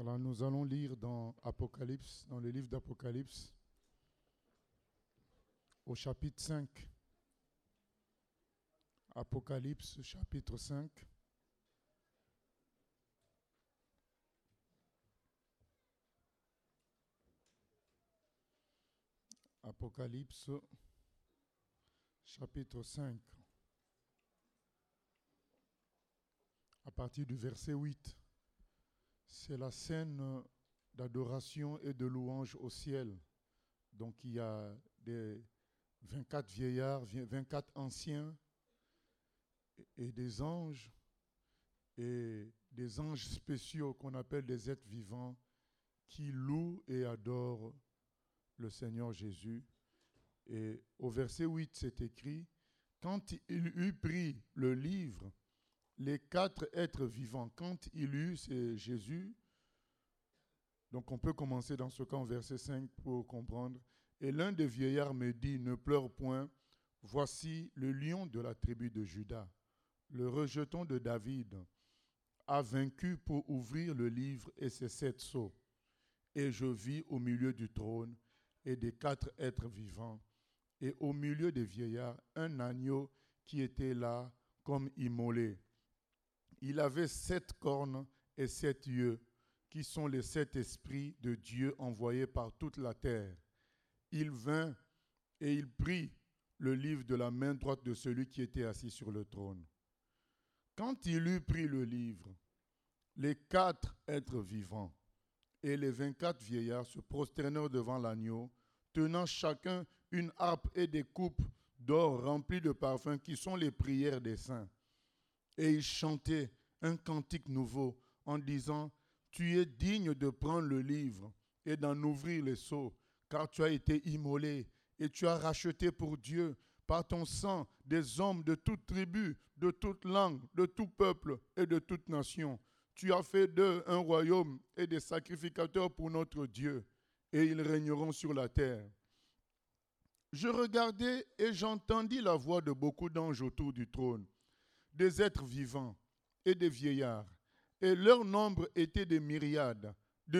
Alors nous allons lire dans Apocalypse, dans le livre d'Apocalypse, au chapitre 5. Apocalypse, chapitre 5. Apocalypse, chapitre 5. À partir du verset 8. C'est la scène d'adoration et de louange au ciel. Donc il y a des 24 vieillards, 24 anciens et des anges spéciaux qu'on appelle des êtres vivants qui louent et adorent le Seigneur Jésus. Et au verset 8, c'est écrit, quand il eut pris le livre, les 4 êtres vivants, quand il eut, c'est Jésus. Donc on peut commencer dans ce cas en verset 5 pour comprendre. Et l'un des vieillards me dit, ne pleure point, voici le lion de la tribu de Juda, le rejeton de David, a vaincu pour ouvrir le livre et ses 7 sceaux. Et je vis au milieu du trône et des 4 êtres vivants, et au milieu des vieillards, un agneau qui était là comme immolé. Il avait 7 cornes et 7 yeux, qui sont les 7 esprits de Dieu envoyés par toute la terre. Il vint et il prit le livre de la main droite de celui qui était assis sur le trône. Quand il eut pris le livre, les 4 êtres vivants et les 24 vieillards se prosternèrent devant l'agneau, tenant chacun une harpe et des coupes d'or remplies de parfums qui sont les prières des saints. Et ils chantaient un cantique nouveau en disant, tu es digne de prendre le livre et d'en ouvrir les sceaux, car tu as été immolé et tu as racheté pour Dieu par ton sang des hommes de toute tribu, de toute langue, de tout peuple et de toute nation. Tu as fait d'eux un royaume et des sacrificateurs pour notre Dieu, et ils régneront sur la terre. Je regardai et j'entendis la voix de beaucoup d'anges autour du trône, des êtres vivants et des vieillards, et leur nombre était des myriades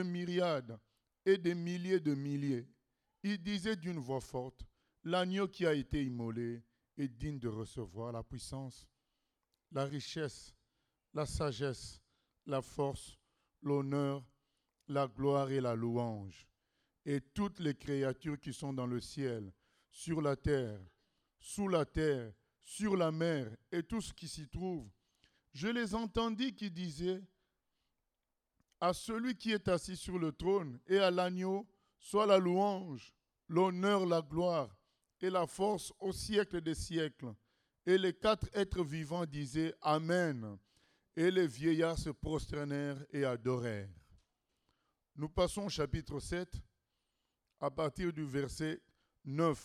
et des milliers de milliers. Ils disaient d'une voix forte, l'agneau qui a été immolé est digne de recevoir la puissance, la richesse, la sagesse, la force, l'honneur, la gloire et la louange. Et toutes les créatures qui sont dans le ciel, sur la terre, sous la terre, sur la mer et tout ce qui s'y trouve, je les entendis qui disaient, à celui qui est assis sur le trône et à l'agneau, soit la louange, l'honneur, la gloire et la force au siècle des siècles. Et les 4 êtres vivants disaient Amen. Et les vieillards se prosternèrent et adorèrent. Nous passons au chapitre 7, à partir du verset 9.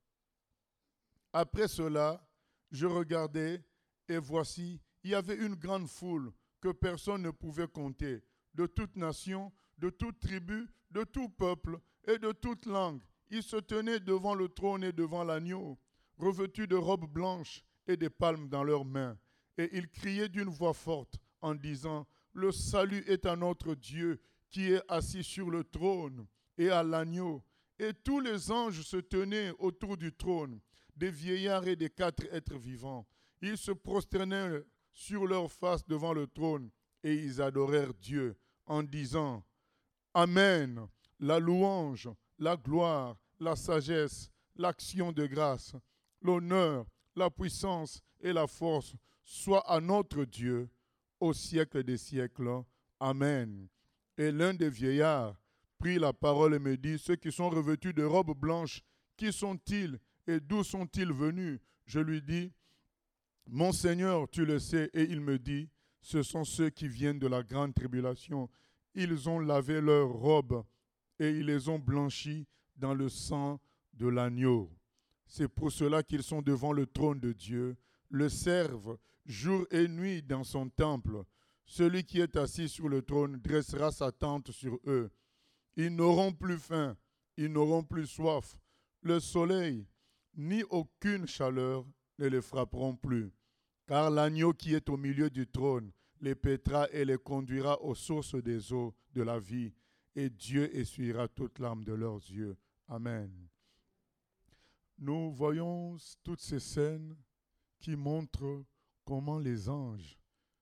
Après cela, je regardais, et voici, il y avait une grande foule que personne ne pouvait compter, de toute nation, de toute tribu, de tout peuple et de toute langue. Ils se tenaient devant le trône et devant l'agneau, revêtus de robes blanches et des palmes dans leurs mains. Et ils criaient d'une voix forte en disant, le salut est à notre Dieu qui est assis sur le trône et à l'agneau. Et tous les anges se tenaient autour du trône, des vieillards et des 4 êtres vivants. Ils se prosternèrent sur leur face devant le trône et ils adorèrent Dieu en disant Amen, la louange, la gloire, la sagesse, l'action de grâce, l'honneur, la puissance et la force soient à notre Dieu au siècle des siècles. Amen. Et l'un des vieillards prit la parole et me dit, ceux qui sont revêtus de robes blanches, qui sont-ils et d'où sont-ils venus? Je lui dis, mon Seigneur, tu le sais. Et il me dit, ce sont ceux qui viennent de la grande tribulation. Ils ont lavé leurs robes et ils les ont blanchies dans le sang de l'agneau. C'est pour cela qu'ils sont devant le trône de Dieu, le servent jour et nuit dans son temple. Celui qui est assis sur le trône dressera sa tente sur eux. Ils n'auront plus faim, ils n'auront plus soif. Le soleil, ni aucune chaleur ne les frapperont plus. Car l'agneau qui est au milieu du trône les paîtra et les conduira aux sources des eaux de la vie, et Dieu essuiera toute larme de leurs yeux. Amen. Nous voyons toutes ces scènes qui montrent comment les anges,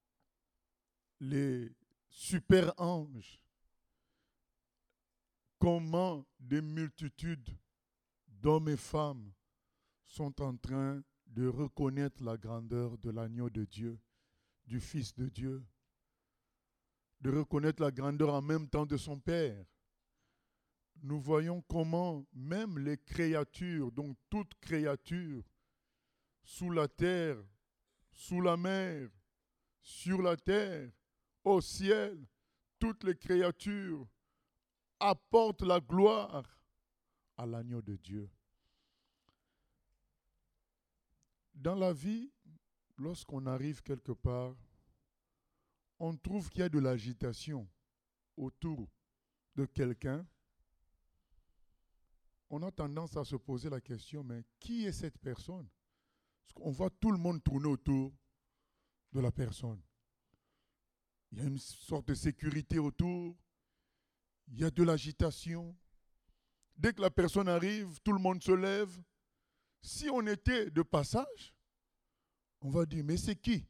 les super-anges, comment des multitudes d'hommes et femmes sont en train de reconnaître la grandeur de l'agneau de Dieu, du Fils de Dieu, de reconnaître la grandeur en même temps de son Père. Nous voyons comment même les créatures, donc toute créature, sous la terre, sous la mer, sur la terre, au ciel, toutes les créatures apportent la gloire à l'agneau de Dieu. Dans la vie, lorsqu'on arrive quelque part, on trouve qu'il y a de l'agitation autour de quelqu'un. On a tendance à se poser la question, mais qui est cette personne? Parce qu'on voit tout le monde tourner autour de la personne. Il y a une sorte de sécurité autour. Il y a de l'agitation. Dès que la personne arrive, tout le monde se lève. Si on était de passage, on va dire, mais c'est qui?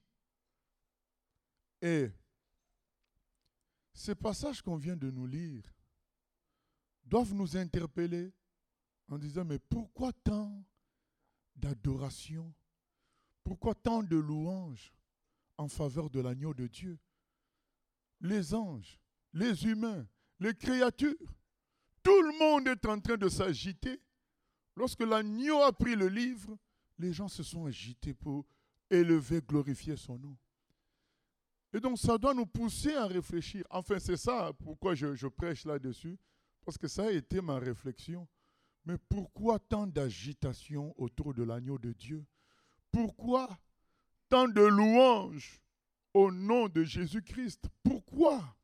Et ces passages qu'on vient de nous lire doivent nous interpeller en disant, mais pourquoi tant d'adoration? Pourquoi tant de louanges en faveur de l'agneau de Dieu? Les anges, les humains, les créatures, tout le monde est en train de s'agiter. Lorsque l'agneau a pris le livre, les gens se sont agités pour élever, glorifier son nom. Et donc ça doit nous pousser à réfléchir. Enfin, c'est ça pourquoi je prêche là-dessus, parce que ça a été ma réflexion. Mais pourquoi tant d'agitation autour de l'agneau de Dieu? Pourquoi tant de louanges au nom de Jésus-Christ? Pourquoi?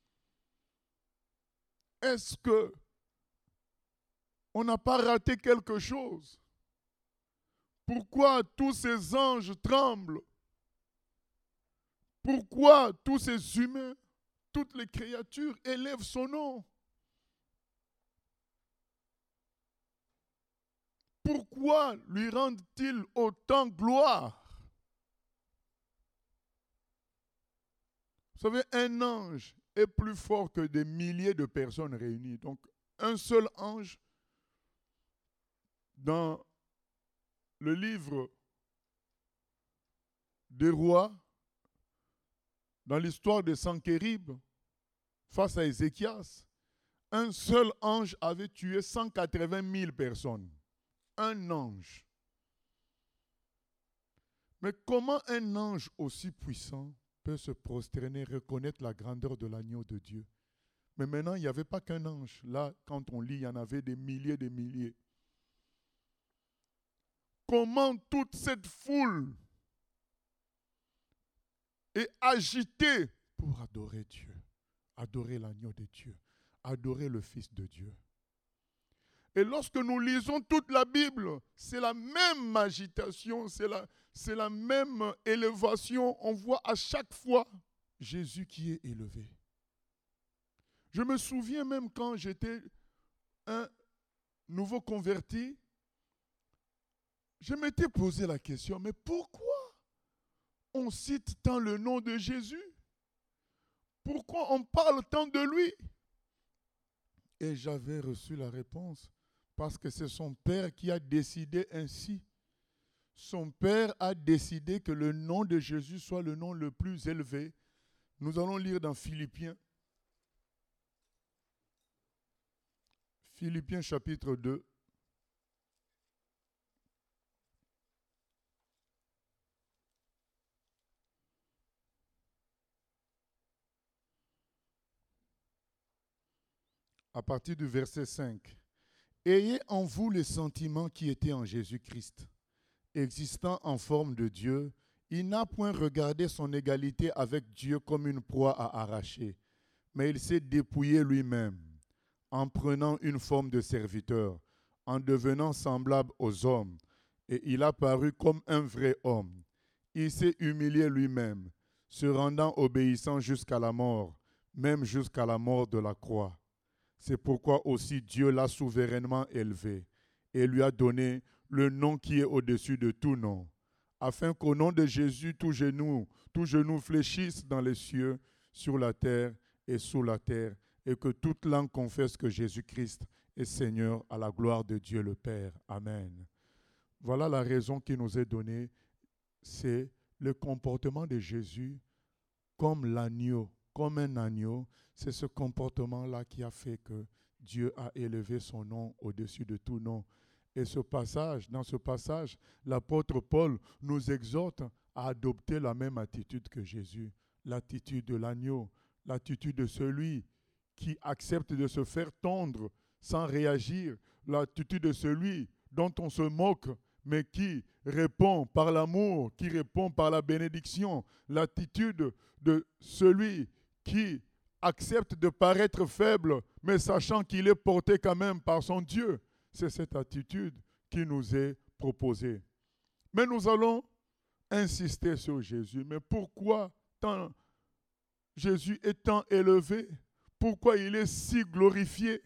Est-ce que on n'a pas raté quelque chose? Pourquoi tous ces anges tremblent? Pourquoi tous ces humains, toutes les créatures élèvent son nom? Pourquoi lui rendent-ils autant gloire? Vous savez, un ange est plus fort que des milliers de personnes réunies. Donc, un seul ange, dans le livre des rois, dans l'histoire de Sanchérib, face à Ézéchias, un seul ange avait tué 180 000 personnes. Un ange. Mais comment un ange aussi puissant peut se prosterner, reconnaître la grandeur de l'agneau de Dieu? Mais maintenant, il n'y avait pas qu'un ange. Là, quand on lit, il y en avait des milliers. Comment toute cette foule est agitée pour adorer Dieu, adorer l'agneau de Dieu, adorer le Fils de Dieu? Et lorsque nous lisons toute la Bible, c'est la même agitation, c'est la même élévation. On voit à chaque fois Jésus qui est élevé. Je me souviens même quand j'étais un nouveau converti, je m'étais posé la question, mais pourquoi on cite tant le nom de Jésus? Pourquoi on parle tant de lui? Et j'avais reçu la réponse. Parce que c'est son Père qui a décidé ainsi. Son Père a décidé que le nom de Jésus soit le nom le plus élevé. Nous allons lire dans Philippiens. Philippiens chapitre 2. À partir du verset 5. Ayez en vous les sentiments qui étaient en Jésus-Christ. Existant en forme de Dieu, il n'a point regardé son égalité avec Dieu comme une proie à arracher, mais il s'est dépouillé lui-même, en prenant une forme de serviteur, en devenant semblable aux hommes, et il a paru comme un vrai homme. Il s'est humilié lui-même, se rendant obéissant jusqu'à la mort, même jusqu'à la mort de la croix. C'est pourquoi aussi Dieu l'a souverainement élevé et lui a donné le nom qui est au-dessus de tout nom, afin qu'au nom de Jésus, tout genou fléchisse dans les cieux, sur la terre et sous la terre, et que toute langue confesse que Jésus-Christ est Seigneur à la gloire de Dieu le Père. Amen. Voilà la raison qui nous est donnée, c'est le comportement de Jésus comme l'agneau, comme un agneau. C'est ce comportement-là qui a fait que Dieu a élevé son nom au-dessus de tout nom. Et dans ce passage, l'apôtre Paul nous exhorte à adopter la même attitude que Jésus, l'attitude de l'agneau, l'attitude de celui qui accepte de se faire tondre sans réagir, l'attitude de celui dont on se moque, mais qui répond par l'amour, qui répond par la bénédiction, l'attitude de celui qui accepte de paraître faible, mais sachant qu'il est porté quand même par son Dieu. C'est cette attitude qui nous est proposée. Mais nous allons insister sur Jésus. Mais pourquoi Jésus est tant élevé? Pourquoi il est si glorifié?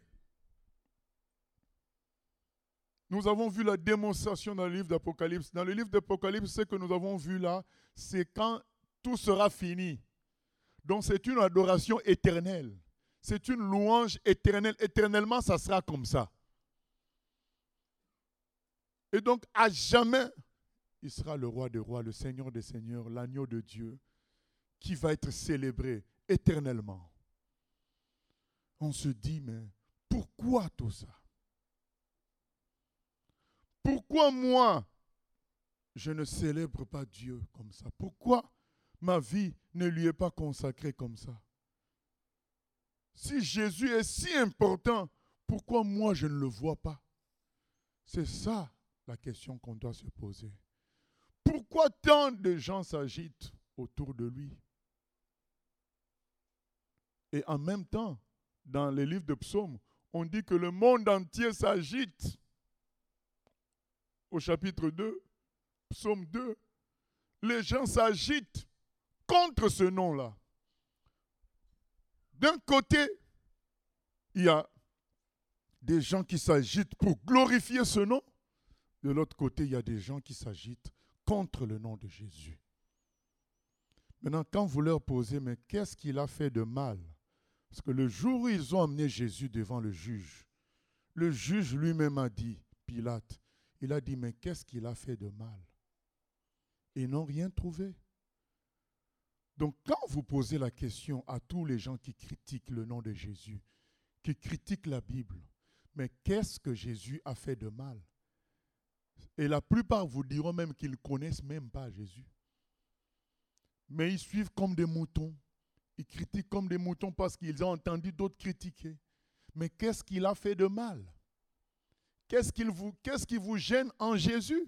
Nous avons vu la démonstration dans le livre d'Apocalypse. Dans le livre d'Apocalypse, ce que nous avons vu là, c'est quand tout sera fini. Donc c'est une adoration éternelle. C'est une louange éternelle. Éternellement, ça sera comme ça. Et donc, à jamais, il sera le roi des rois, le Seigneur des seigneurs, l'agneau de Dieu, qui va être célébré éternellement. On se dit, mais pourquoi tout ça? Pourquoi moi, je ne célèbre pas Dieu comme ça? Pourquoi ma vie ne lui est pas consacrée comme ça? Si Jésus est si important, pourquoi moi je ne le vois pas? C'est ça la question qu'on doit se poser. Pourquoi tant de gens s'agitent autour de lui? Et en même temps, dans les livres de psaumes, on dit que le monde entier s'agite. Au chapitre 2, psaume 2, les gens s'agitent contre ce nom-là. D'un côté, il y a des gens qui s'agitent pour glorifier ce nom. De l'autre côté, il y a des gens qui s'agitent contre le nom de Jésus. Maintenant, quand vous leur posez, mais qu'est-ce qu'il a fait de mal? Parce que le jour où ils ont amené Jésus devant le juge lui-même a dit, Pilate, il a dit, mais qu'est-ce qu'il a fait de mal? Ils n'ont rien trouvé. Donc, quand vous posez la question à tous les gens qui critiquent le nom de Jésus, qui critiquent la Bible, mais qu'est-ce que Jésus a fait de mal? Et la plupart vous diront même qu'ils ne connaissent même pas Jésus. Mais ils suivent comme des moutons. Ils critiquent comme des moutons parce qu'ils ont entendu d'autres critiquer. Mais qu'est-ce qu'il a fait de mal? Qu'est-ce qui vous gêne en Jésus?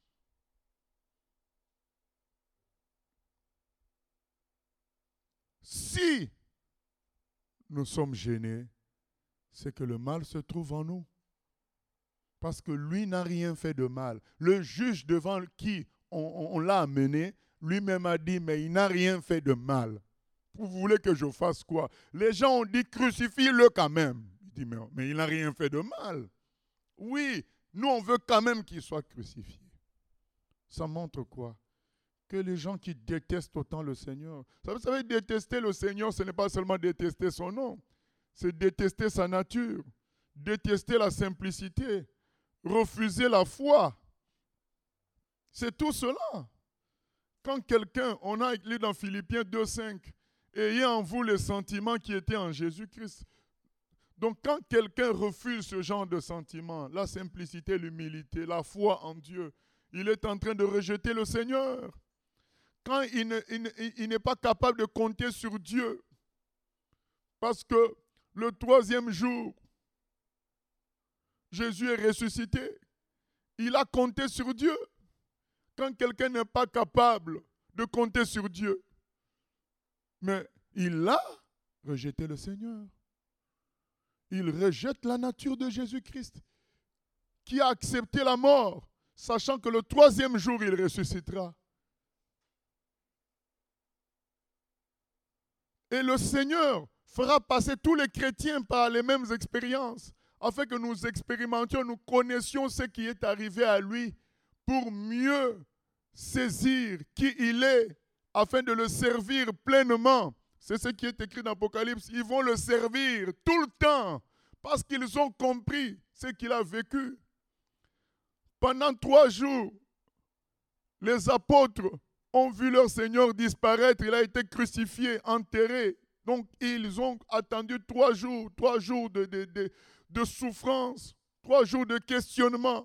Si nous sommes gênés, c'est que le mal se trouve en nous. Parce que lui n'a rien fait de mal. Le juge devant qui on l'a amené, lui-même a dit, mais il n'a rien fait de mal. Vous voulez que je fasse quoi? Les gens ont dit, crucifie-le quand même. Il dit, mais il n'a rien fait de mal. Oui, nous on veut quand même qu'il soit crucifié. Ça montre quoi? Que les gens qui détestent autant le Seigneur, vous savez, détester le Seigneur, ce n'est pas seulement détester son nom, c'est détester sa nature, détester la simplicité, refuser la foi. C'est tout cela. Quand quelqu'un, on a lu dans Philippiens 2,5, ayez en vous les sentiments qui étaient en Jésus-Christ. Donc quand quelqu'un refuse ce genre de sentiments, la simplicité, l'humilité, la foi en Dieu, il est en train de rejeter le Seigneur. Quand il n'est pas capable de compter sur Dieu, parce que le 3e jour, Jésus est ressuscité, il a compté sur Dieu. Quand quelqu'un n'est pas capable de compter sur Dieu, mais il a rejeté le Seigneur. Il rejette la nature de Jésus-Christ, qui a accepté la mort, sachant que le 3e jour, il ressuscitera. Et le Seigneur fera passer tous les chrétiens par les mêmes expériences, afin que nous expérimentions, nous connaissions ce qui est arrivé à lui, pour mieux saisir qui il est, afin de le servir pleinement. C'est ce qui est écrit dans l'Apocalypse. Ils vont le servir tout le temps, parce qu'ils ont compris ce qu'il a vécu. Pendant 3 jours, les apôtres ont vu leur Seigneur disparaître. Il a été crucifié, enterré. Donc, ils ont attendu 3 jours, 3 jours de souffrance, 3 jours de questionnement.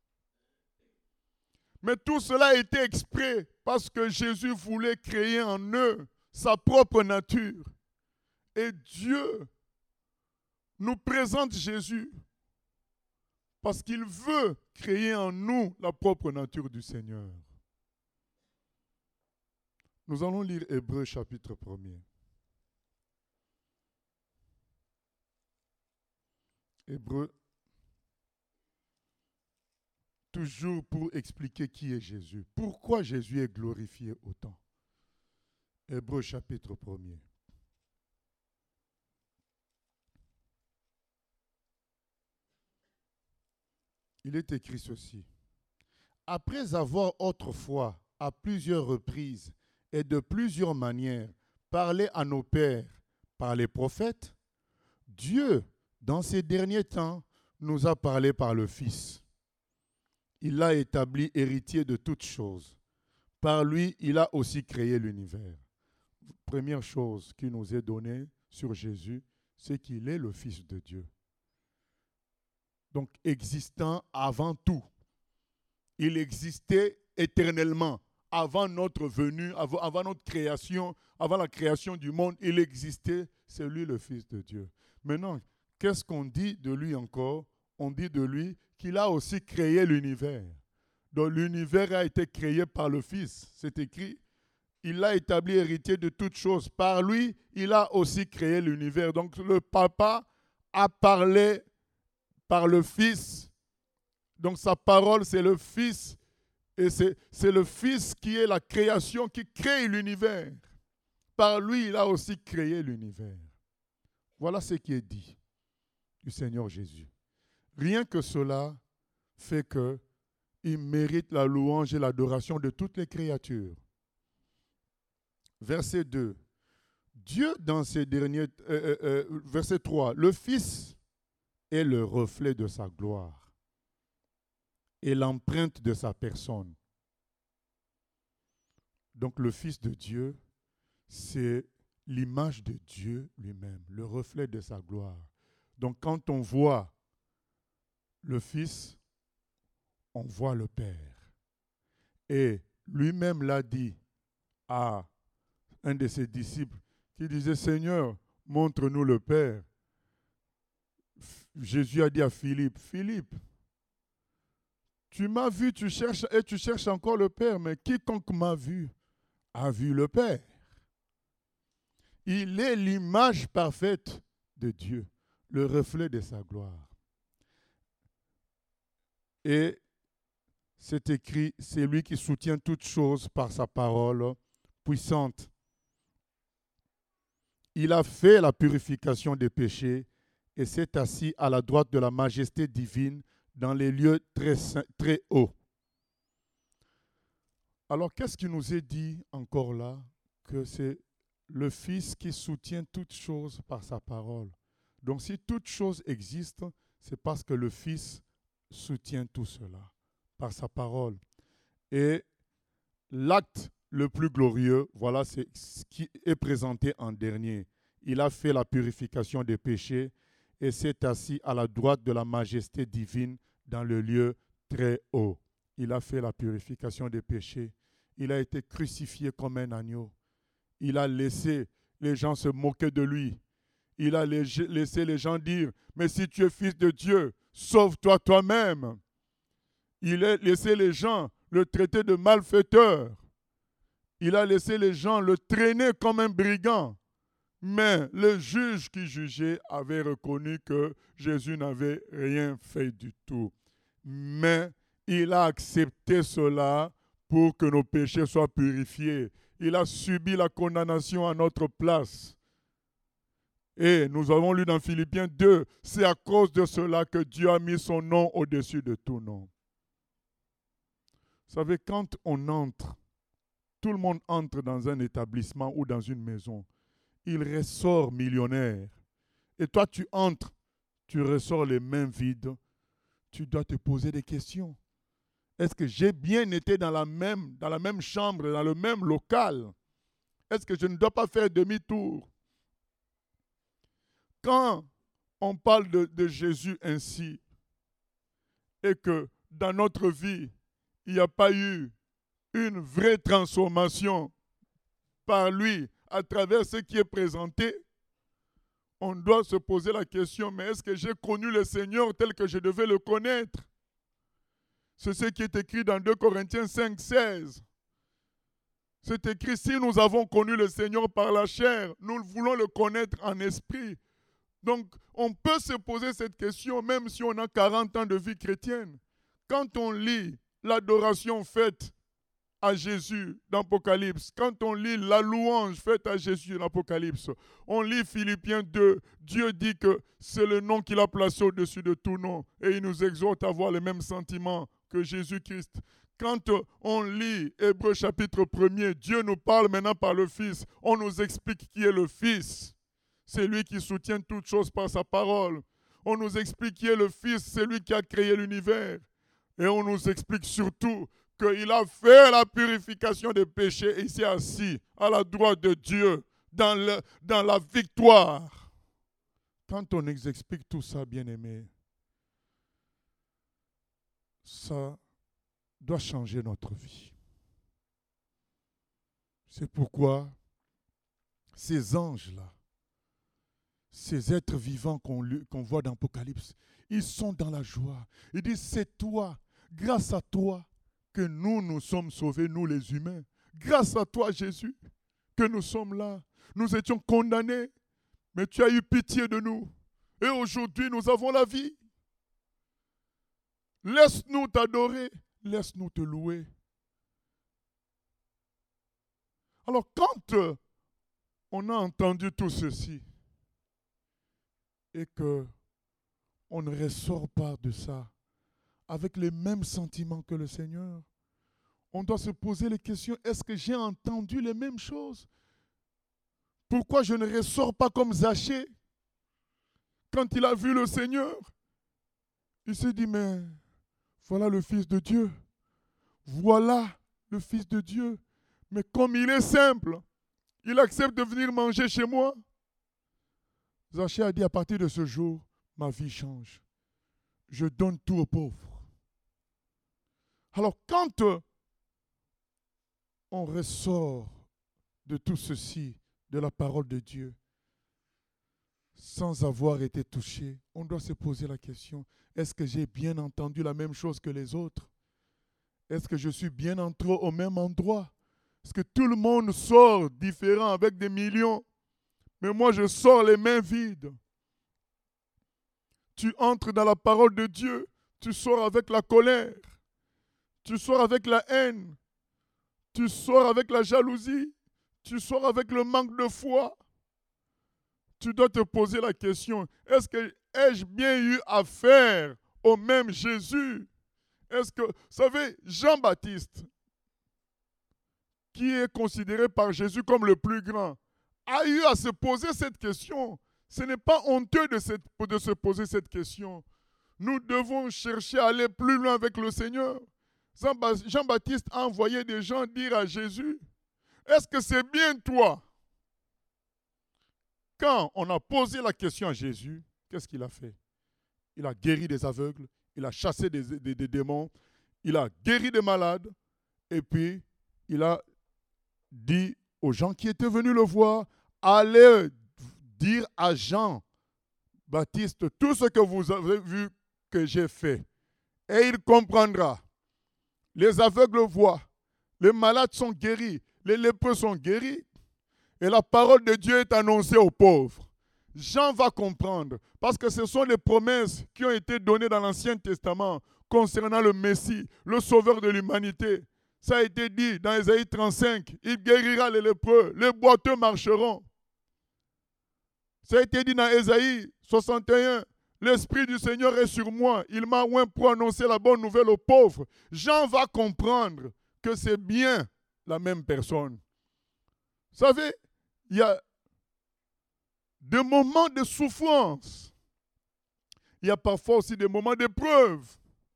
Mais tout cela a été exprès parce que Jésus voulait créer en eux sa propre nature. Et Dieu nous présente Jésus parce qu'il veut créer en nous la propre nature du Seigneur. Nous allons lire Hébreux chapitre 1er. Hébreux, toujours pour expliquer qui est Jésus. Pourquoi Jésus est glorifié autant? Hébreux chapitre 1er. Il est écrit ceci. Après avoir autrefois, à plusieurs reprises et de plusieurs manières, parlé à nos pères par les prophètes, Dieu, dans ces derniers temps, nous a parlé par le Fils. Il l'a établi héritier de toutes choses. Par lui, il a aussi créé l'univers. Première chose qui nous est donnée sur Jésus, c'est qu'il est le Fils de Dieu. Donc, existant avant tout. Il existait éternellement. Avant notre venue, avant notre création, avant la création du monde, il existait. C'est lui le Fils de Dieu. Maintenant, qu'est-ce qu'on dit de lui encore? On dit de lui qu'il a aussi créé l'univers. Donc, l'univers a été créé par le Fils. C'est écrit. Il l'a établi héritier de toutes choses. Par lui, il a aussi créé l'univers. Donc, le Papa a parlé par le Fils. Donc sa parole, c'est le Fils. Et c'est le Fils qui est la création, qui crée l'univers. Par lui, il a aussi créé l'univers. Voilà ce qui est dit du Seigneur Jésus. Rien que cela fait qu'il mérite la louange et l'adoration de toutes les créatures. Verset 2. Dieu, dans ces derniers... verset 3. Le Fils est le reflet de sa gloire et l'empreinte de sa personne. Donc le Fils de Dieu, c'est l'image de Dieu lui-même, le reflet de sa gloire. Donc quand on voit le Fils, on voit le Père. Et lui-même l'a dit à un de ses disciples qui disait, Seigneur, montre-nous le Père. Jésus a dit à Philippe, Philippe, tu m'as vu, tu cherches encore le Père, mais quiconque m'a vu a vu le Père. Il est l'image parfaite de Dieu, le reflet de sa gloire. Et c'est écrit, c'est lui qui soutient toutes choses par sa parole puissante. Il a fait la purification des péchés et s'est assis à la droite de la majesté divine dans les lieux très hauts. Alors, qu'est-ce qui nous est dit encore là? Que c'est le Fils qui soutient toutes choses par sa parole. Donc, si toute chose existe, c'est parce que le Fils soutient tout cela par sa parole. Et l'acte le plus glorieux, voilà, c'est ce qui est présenté en dernier. Il a fait la purification des péchés et s'est assis à la droite de la majesté divine dans le lieu très haut. Il a fait la purification des péchés. Il a été crucifié comme un agneau. Il a laissé les gens se moquer de lui. Il a laissé les gens dire, mais si tu es fils de Dieu, sauve-toi toi-même. Il a laissé les gens le traiter de malfaiteur. Il a laissé les gens le traîner comme un brigand. Mais le juge qui jugeait avait reconnu que Jésus n'avait rien fait du tout. Mais il a accepté cela pour que nos péchés soient purifiés. Il a subi la condamnation à notre place. Et nous avons lu dans Philippiens 2, c'est à cause de cela que Dieu a mis son nom au-dessus de tout nom. Vous savez, quand on entre, tout le monde entre dans un établissement ou dans une maison, il ressort millionnaire. Et toi, tu entres, tu ressors les mains vides. Tu dois te poser des questions. Est-ce que j'ai bien été dans la même chambre, dans le même local? Est-ce que je ne dois pas faire demi-tour? Quand on parle de Jésus ainsi, et que dans notre vie, il n'y a pas eu une vraie transformation par lui à travers ce qui est présenté, on doit se poser la question, mais est-ce que j'ai connu le Seigneur tel que je devais le connaître? C'est ce qui est écrit dans 2 Corinthiens 5, 16. C'est écrit, si nous avons connu le Seigneur par la chair, nous voulons le connaître en esprit. Donc, on peut se poser cette question même si on a 40 ans de vie chrétienne. Quand on lit l'adoration faite à Jésus dans l'Apocalypse, quand on lit la louange faite à Jésus dans l'Apocalypse, on lit Philippiens 2, Dieu dit que c'est le nom qu'il a placé au-dessus de tout nom et il nous exhorte à avoir les mêmes sentiments que Jésus-Christ. Quand on lit Hébreux chapitre 1er, Dieu nous parle maintenant par le Fils, on nous explique qui est le Fils. C'est lui qui soutient toutes choses par sa parole. On nous explique qui est le Fils, c'est lui qui a créé l'univers. Et on nous explique surtout qu'il a fait la purification des péchés et il s'est assis à la droite de Dieu dans la victoire. Quand on nous explique tout ça, bien-aimés, ça doit changer notre vie. C'est pourquoi ces anges-là, ces êtres vivants qu'on voit dans l'Apocalypse, ils sont dans la joie. Ils disent, c'est toi, grâce à toi, que nous sommes sauvés, nous les humains. Grâce à toi, Jésus, que nous sommes là. Nous étions condamnés, mais tu as eu pitié de nous. Et aujourd'hui, nous avons la vie. Laisse-nous t'adorer, laisse-nous te louer. Alors, quand on a entendu tout ceci, et qu'on ne ressort pas de ça avec les mêmes sentiments que le Seigneur, on doit se poser les questions, est-ce que j'ai entendu les mêmes choses? Pourquoi je ne ressors pas comme Zachée? Quand il a vu le Seigneur, il s'est dit, mais voilà le Fils de Dieu. Voilà le Fils de Dieu. Mais comme il est simple, il accepte de venir manger chez moi. Zachée a dit, à partir de ce jour, ma vie change. Je donne tout aux pauvres. Alors, quand on ressort de tout ceci, de la parole de Dieu, sans avoir été touché, on doit se poser la question, est-ce que j'ai bien entendu la même chose que les autres? Est-ce que je suis bien entré au même endroit? Est-ce que tout le monde sort différent avec des millions? Mais moi, je sors les mains vides. Tu entres dans la parole de Dieu, tu sors avec la colère, tu sors avec la haine, tu sors avec la jalousie, tu sors avec le manque de foi. Tu dois te poser la question, est-ce que ai-je bien eu affaire au même Jésus? Est-ce que, vous savez, Jean-Baptiste, qui est considéré par Jésus comme le plus grand, a eu à se poser cette question. Ce n'est pas honteux de se poser cette question. Nous devons chercher à aller plus loin avec le Seigneur. Jean-Baptiste a envoyé des gens dire à Jésus, est-ce que c'est bien toi? Quand on a posé la question à Jésus, qu'est-ce qu'il a fait? Il a guéri des aveugles, il a chassé des démons, il a guéri des malades, et puis il a dit aux gens qui étaient venus le voir, allez dire à Jean-Baptiste tout ce que vous avez vu que j'ai fait. Et il comprendra. Les aveugles voient, les malades sont guéris, les lépreux sont guéris. Et la parole de Dieu est annoncée aux pauvres. Jean va comprendre, parce que ce sont les promesses qui ont été données dans l'Ancien Testament concernant le Messie, le Sauveur de l'humanité. Ça a été dit dans Ésaïe 35, il guérira les lépreux, les boiteux marcheront. Ça a été dit dans Ésaïe 61. L'Esprit du Seigneur est sur moi. Il m'a oint pour annoncer la bonne nouvelle aux pauvres. Jean va comprendre que c'est bien la même personne. Vous savez, il y a des moments de souffrance. Il y a parfois aussi des moments d'épreuve,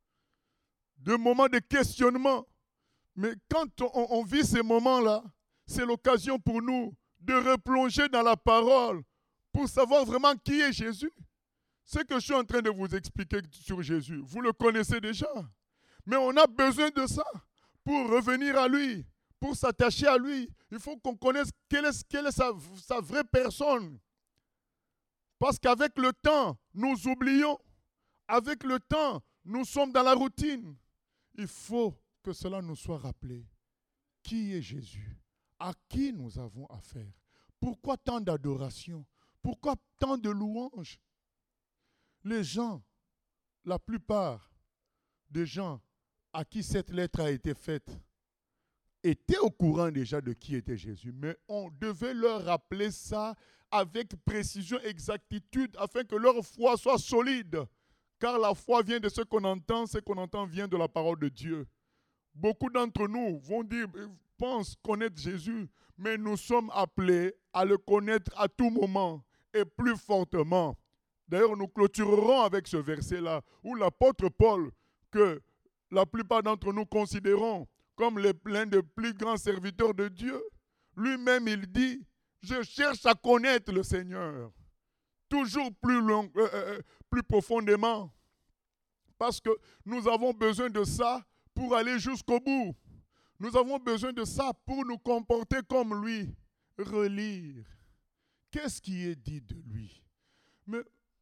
des moments de questionnement. Mais quand on vit ces moments-là, c'est l'occasion pour nous de replonger dans la parole pour savoir vraiment qui est Jésus. Ce que je suis en train de vous expliquer sur Jésus, vous le connaissez déjà. Mais on a besoin de ça pour revenir à lui, pour s'attacher à lui. Il faut qu'on connaisse quelle est sa vraie personne. Parce qu'avec le temps, nous oublions. Avec le temps, nous sommes dans la routine. Il faut que cela nous soit rappelé. Qui est Jésus? À qui nous avons affaire? Pourquoi tant d'adoration? Pourquoi tant de louanges? Les gens, la plupart des gens à qui cette lettre a été faite, étaient au courant déjà de qui était Jésus, mais on devait leur rappeler ça avec précision, exactitude, afin que leur foi soit solide. Car la foi vient de ce qu'on entend vient de la parole de Dieu. Beaucoup d'entre nous vont dire, pensent connaître Jésus, mais nous sommes appelés à le connaître à tout moment et plus fortement. D'ailleurs, nous clôturerons avec ce verset-là, où l'apôtre Paul, que la plupart d'entre nous considérons comme l'un des plus grands serviteurs de Dieu, lui-même il dit, je cherche à connaître le Seigneur, toujours plus profondément, parce que nous avons besoin de ça pour aller jusqu'au bout. Nous avons besoin de ça pour nous comporter comme lui. Relire. Qu'est-ce qui est dit de lui? Mais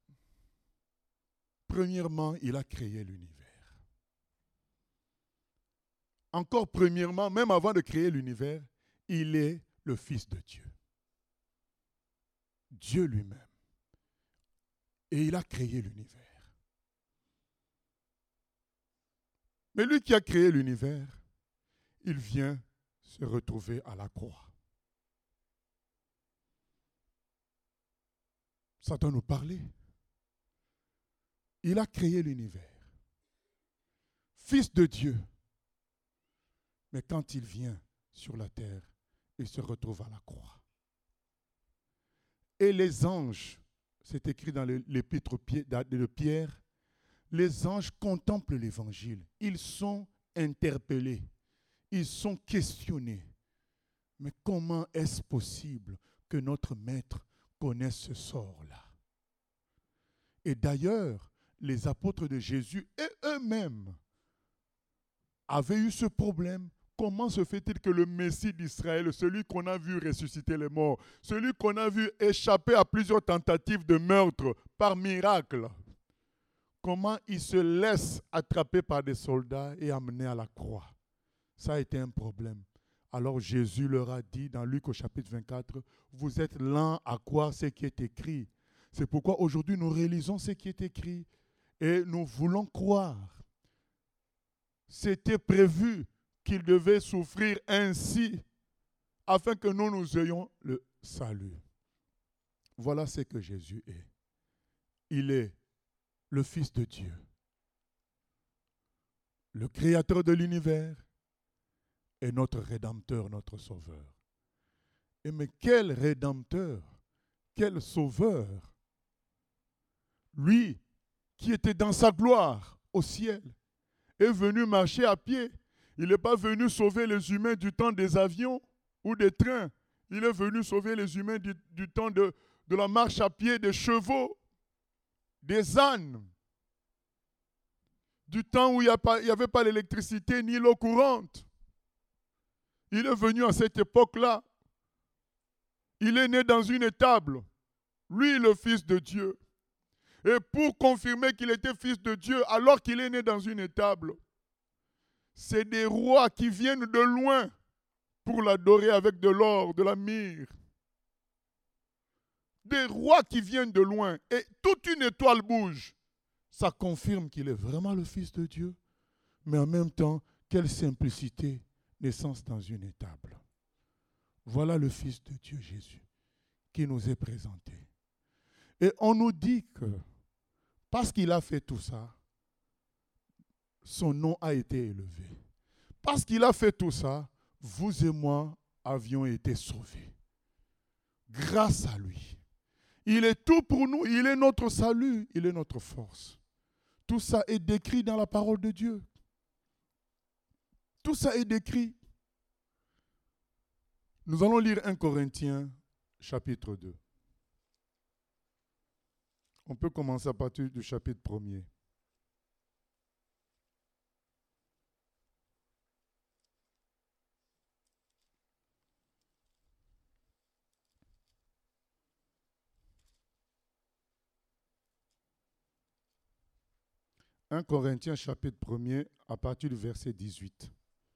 premièrement, il a créé l'univers. Encore premièrement, même avant de créer l'univers, il est le Fils de Dieu. Dieu lui-même. Et il a créé l'univers. Mais lui qui a créé l'univers, il vient se retrouver à la croix. Ça doit nous parler. Il a créé l'univers. Fils de Dieu. Mais quand il vient sur la terre, il se retrouve à la croix. Et les anges, c'est écrit dans l'épître de Pierre, les anges contemplent l'évangile. Ils sont interpellés. Ils sont questionnés. Mais comment est-ce possible que notre maître connaisse ce sort-là? Et d'ailleurs, les apôtres de Jésus et eux-mêmes avaient eu ce problème. Comment se fait-il que le Messie d'Israël, celui qu'on a vu ressusciter les morts, celui qu'on a vu échapper à plusieurs tentatives de meurtre par miracle, comment il se laisse attraper par des soldats et amener à la croix? Ça a été un problème. Alors Jésus leur a dit dans Luc au chapitre 24, vous êtes lents à croire ce qui est écrit. C'est pourquoi aujourd'hui nous réalisons ce qui est écrit et nous voulons croire. C'était prévu qu'il devait souffrir ainsi afin que nous ayons le salut. Voilà ce que Jésus est. Il est le Fils de Dieu, le Créateur de l'univers et notre Rédempteur, notre Sauveur. Et mais quel Rédempteur, quel Sauveur! Lui qui était dans sa gloire au ciel est venu marcher à pied. Il n'est pas venu sauver les humains du temps des avions ou des trains. Il est venu sauver les humains du temps de la marche à pied des chevaux, des ânes, du temps où il n'y avait pas l'électricité ni l'eau courante. Il est venu à cette époque-là. Il est né dans une étable. Lui, le Fils de Dieu. Et pour confirmer qu'il était Fils de Dieu, alors qu'il est né dans une étable, c'est des rois qui viennent de loin pour l'adorer avec de l'or, de la myrrhe. Des rois qui viennent de loin. Et toute une étoile bouge. Ça confirme qu'il est vraiment le Fils de Dieu. Mais en même temps, quelle simplicité, naissance dans une étable. Voilà le Fils de Dieu, Jésus, qui nous est présenté. Et on nous dit que parce qu'il a fait tout ça, son nom a été élevé. Parce qu'il a fait tout ça, vous et moi avions été sauvés. Grâce à lui. Il est tout pour nous. Il est notre salut. Il est notre force. Tout ça est décrit dans la parole de Dieu. Tout ça est décrit. Nous allons lire 1 Corinthiens chapitre 2. On peut commencer à partir du chapitre 1er. « 1 Corinthiens chapitre 1er à partir du verset 18.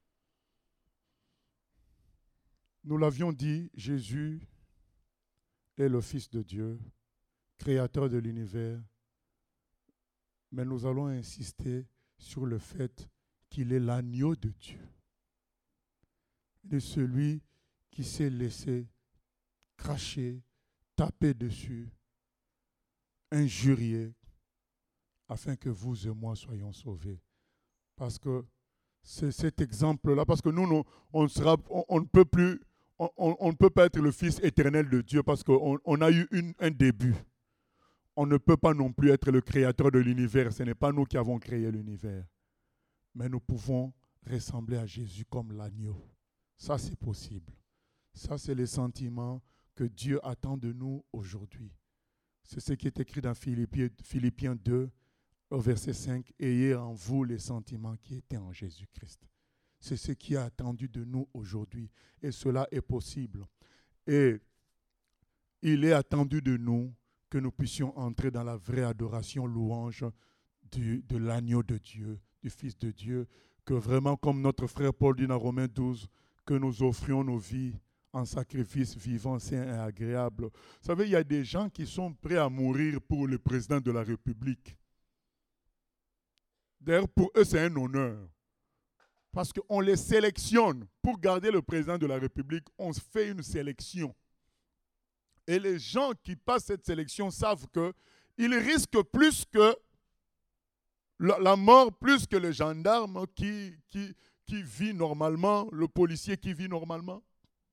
Nous l'avions dit, Jésus est le Fils de Dieu, créateur de l'univers, mais nous allons insister sur le fait qu'il est l'agneau de Dieu. Il est celui qui s'est laissé cracher, taper dessus, injurier, afin que vous et moi soyons sauvés. Parce que c'est cet exemple-là, parce que nous, on ne peut plus, on ne peut pas être le Fils éternel de Dieu parce qu'on a eu un début. On ne peut pas non plus être le créateur de l'univers. Ce n'est pas nous qui avons créé l'univers. Mais nous pouvons ressembler à Jésus comme l'agneau. Ça, c'est possible. Ça, c'est les sentiments que Dieu attend de nous aujourd'hui. C'est ce qui est écrit dans Philippiens 2, au verset 5. Ayez en vous les sentiments qui étaient en Jésus-Christ. C'est ce qui est attendu de nous aujourd'hui. Et cela est possible. Et il est attendu de nous que nous puissions entrer dans la vraie adoration, louange de l'agneau de Dieu, du Fils de Dieu, que vraiment, comme notre frère Paul dit dans Romains 12, que nous offrions nos vies en sacrifice vivant, saint et agréable. Vous savez, il y a des gens qui sont prêts à mourir pour le président de la République. D'ailleurs, pour eux, c'est un honneur. Parce qu'on les sélectionne. Pour garder le président de la République, on fait une sélection. Et les gens qui passent cette sélection savent qu'ils risquent plus que la mort, plus que le gendarme qui vit normalement, le policier qui vit normalement.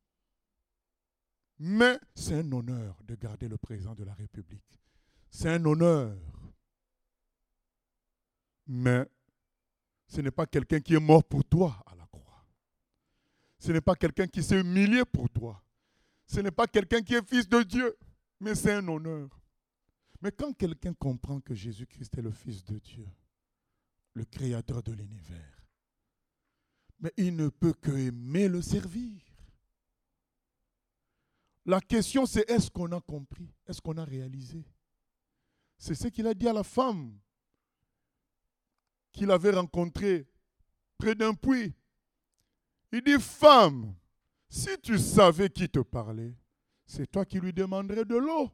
Mais c'est un honneur de garder le président de la République. C'est un honneur. Mais ce n'est pas quelqu'un qui est mort pour toi à la croix. Ce n'est pas quelqu'un qui s'est humilié pour toi. Ce n'est pas quelqu'un qui est fils de Dieu, mais c'est un honneur. Mais quand quelqu'un comprend que Jésus-Christ est le Fils de Dieu, le Créateur de l'univers, mais il ne peut que aimer le servir. La question c'est, est-ce qu'on a compris? Est-ce qu'on a réalisé? C'est ce qu'il a dit à la femme qu'il avait rencontrée près d'un puits. Il dit, femme, si tu savais qui te parlait, c'est toi qui lui demanderais de l'eau.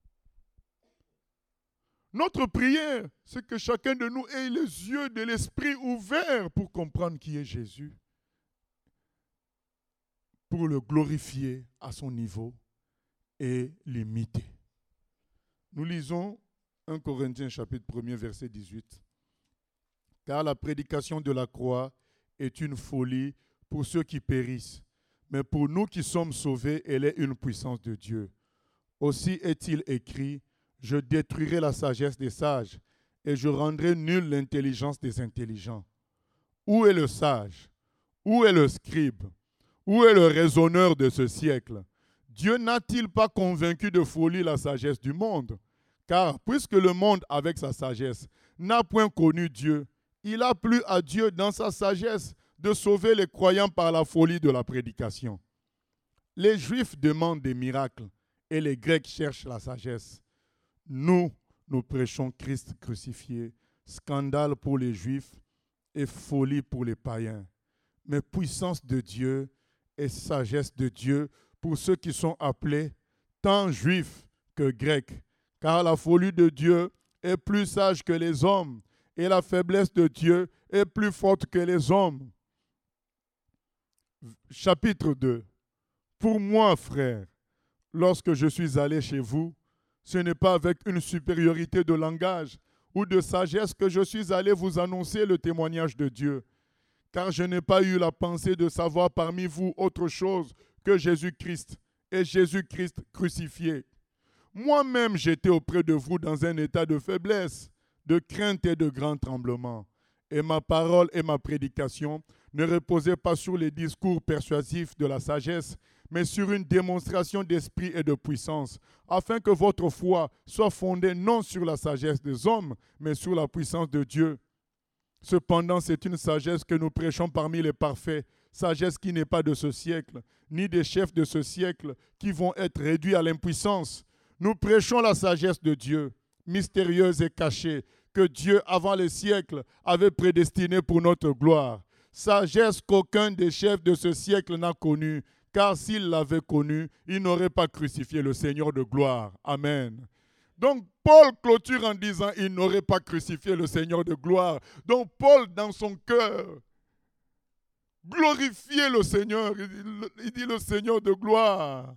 Notre prière, c'est que chacun de nous ait les yeux de l'esprit ouverts pour comprendre qui est Jésus, pour le glorifier à son niveau et l'imiter. Nous lisons 1 Corinthiens chapitre 1er verset 18. Car la prédication de la croix est une folie pour ceux qui périssent, mais pour nous qui sommes sauvés, elle est une puissance de Dieu. Aussi est-il écrit, je détruirai la sagesse des sages et je rendrai nulle l'intelligence des intelligents. Où est le sage? Où est le scribe? Où est le raisonneur de ce siècle? Dieu n'a-t-il pas convaincu de folie la sagesse du monde? Car puisque le monde, avec sa sagesse, n'a point connu Dieu, il a plu à Dieu dans sa sagesse de sauver les croyants par la folie de la prédication. Les Juifs demandent des miracles et les Grecs cherchent la sagesse. Nous prêchons Christ crucifié, scandale pour les Juifs et folie pour les païens. Mais puissance de Dieu et sagesse de Dieu pour ceux qui sont appelés tant Juifs que Grecs. Car la folie de Dieu est plus sage que les hommes et la faiblesse de Dieu est plus forte que les hommes. Chapitre 2. Pour moi, frères, lorsque je suis allé chez vous, Ce n'est pas avec une supériorité de langage ou de sagesse que je suis allé vous annoncer le témoignage de Dieu, car je n'ai pas eu la pensée de savoir parmi vous autre chose que Jésus-Christ et Jésus-Christ crucifié. Moi-même, j'étais auprès de vous dans un état de faiblesse, de crainte et de grand tremblement. Et ma parole et ma prédication ne reposaient pas sur les discours persuasifs de la sagesse, mais sur une démonstration d'esprit et de puissance, afin que votre foi soit fondée non sur la sagesse des hommes, mais sur la puissance de Dieu. Cependant, c'est une sagesse que nous prêchons parmi les parfaits, sagesse qui n'est pas de ce siècle, ni des chefs de ce siècle qui vont être réduits à l'impuissance. Nous prêchons la sagesse de Dieu, mystérieuse et cachée, que Dieu, avant les siècles, avait prédestinée pour notre gloire. Sagesse qu'aucun des chefs de ce siècle n'a connue, car s'il l'avait connue, il n'aurait pas crucifié le Seigneur de gloire. Amen. Donc, Paul clôture en disant, il n'aurait pas crucifié le Seigneur de gloire. Donc, Paul, dans son cœur, glorifiait le Seigneur. Il dit le Seigneur de gloire.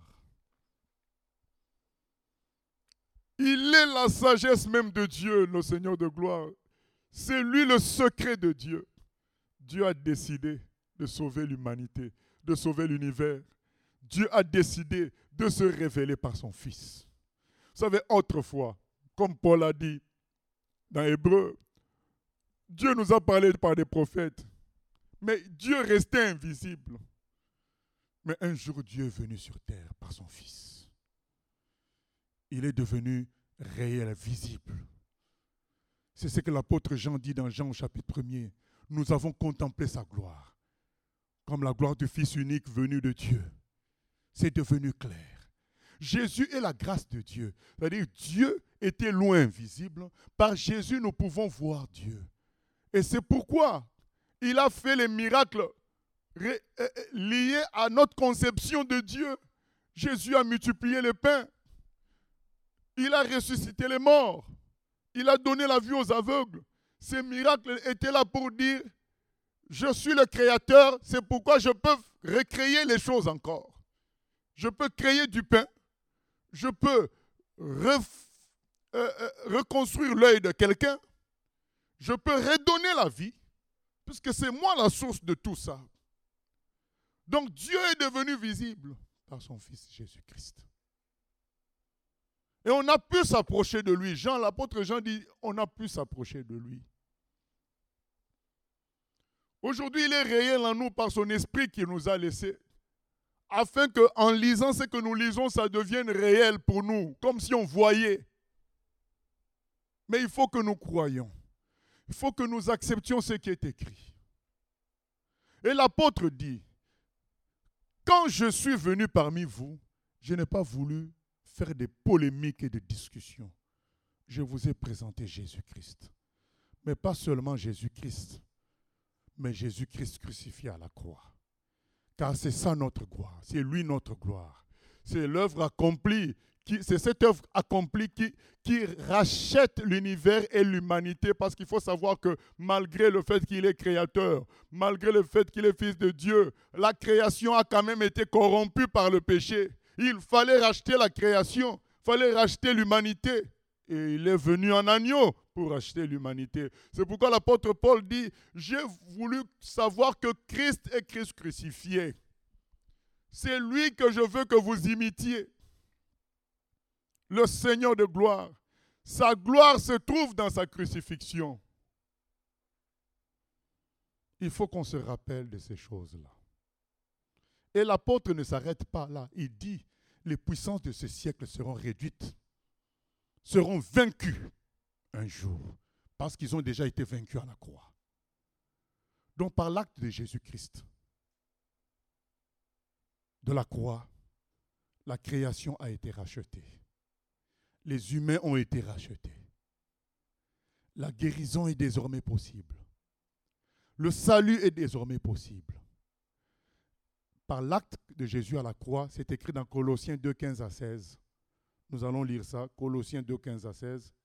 Il est la sagesse même de Dieu, le Seigneur de gloire. C'est lui le secret de Dieu. Dieu a décidé de sauver l'humanité, de sauver l'univers. Dieu a décidé de se révéler par son Fils. Vous savez, autrefois, comme Paul a dit dans Hébreu, Dieu nous a parlé par des prophètes, mais Dieu restait invisible. Mais un jour, Dieu est venu sur terre par son Fils. Il est devenu réel, visible. C'est ce que l'apôtre Jean dit dans Jean au chapitre 1er. Nous avons contemplé sa gloire, comme la gloire du Fils unique venu de Dieu. C'est devenu clair. Jésus est la grâce de Dieu. C'est-à-dire Dieu était loin, visible. Par Jésus, nous pouvons voir Dieu. Et c'est pourquoi il a fait les miracles liés à notre conception de Dieu. Jésus a multiplié les pains. Il a ressuscité les morts. Il a donné la vue aux aveugles. Ces miracles étaient là pour dire, je suis le Créateur, c'est pourquoi je peux recréer les choses encore. Je peux créer du pain. Je peux reconstruire l'œil de quelqu'un. Je peux redonner la vie, puisque c'est moi la source de tout ça. Donc Dieu est devenu visible par son Fils Jésus-Christ. Et on a pu s'approcher de lui. L'apôtre Jean dit, on a pu s'approcher de lui. Aujourd'hui, il est réel en nous par son esprit qu'il nous a laissé, afin qu'en lisant ce que nous lisons, ça devienne réel pour nous, comme si on voyait. Mais il faut que nous croyions. Il faut que nous acceptions ce qui est écrit. Et l'apôtre dit, quand je suis venu parmi vous, je n'ai pas voulu faire des polémiques et des discussions. Je vous ai présenté Jésus-Christ. Mais pas seulement Jésus-Christ, mais Jésus-Christ crucifié à la croix. Car c'est ça notre gloire, c'est lui notre gloire. C'est l'œuvre accomplie, c'est cette œuvre accomplie qui rachète l'univers et l'humanité, parce qu'il faut savoir que malgré le fait qu'il est créateur, malgré le fait qu'il est fils de Dieu, la création a quand même été corrompue par le péché. Il fallait racheter la création, il fallait racheter l'humanité. Et il est venu en agneau pour racheter l'humanité. C'est pourquoi l'apôtre Paul dit, j'ai voulu savoir que Christ est Christ crucifié. C'est lui que je veux que vous imitiez. Le Seigneur de gloire. Sa gloire se trouve dans sa crucifixion. Il faut qu'on se rappelle de ces choses-là. Et l'apôtre ne s'arrête pas là. Il dit, les puissances de ce siècle seront réduites, seront vaincues un jour, parce qu'ils ont déjà été vaincus à la croix. Donc par l'acte de Jésus-Christ, de la croix, la création a été rachetée. Les humains ont été rachetés. La guérison est désormais possible. Le salut est désormais possible. Par l'acte de Jésus à la croix, c'est écrit dans Colossiens 2, 15 à 16. Nous allons lire ça, Colossiens 2, 15 à 16.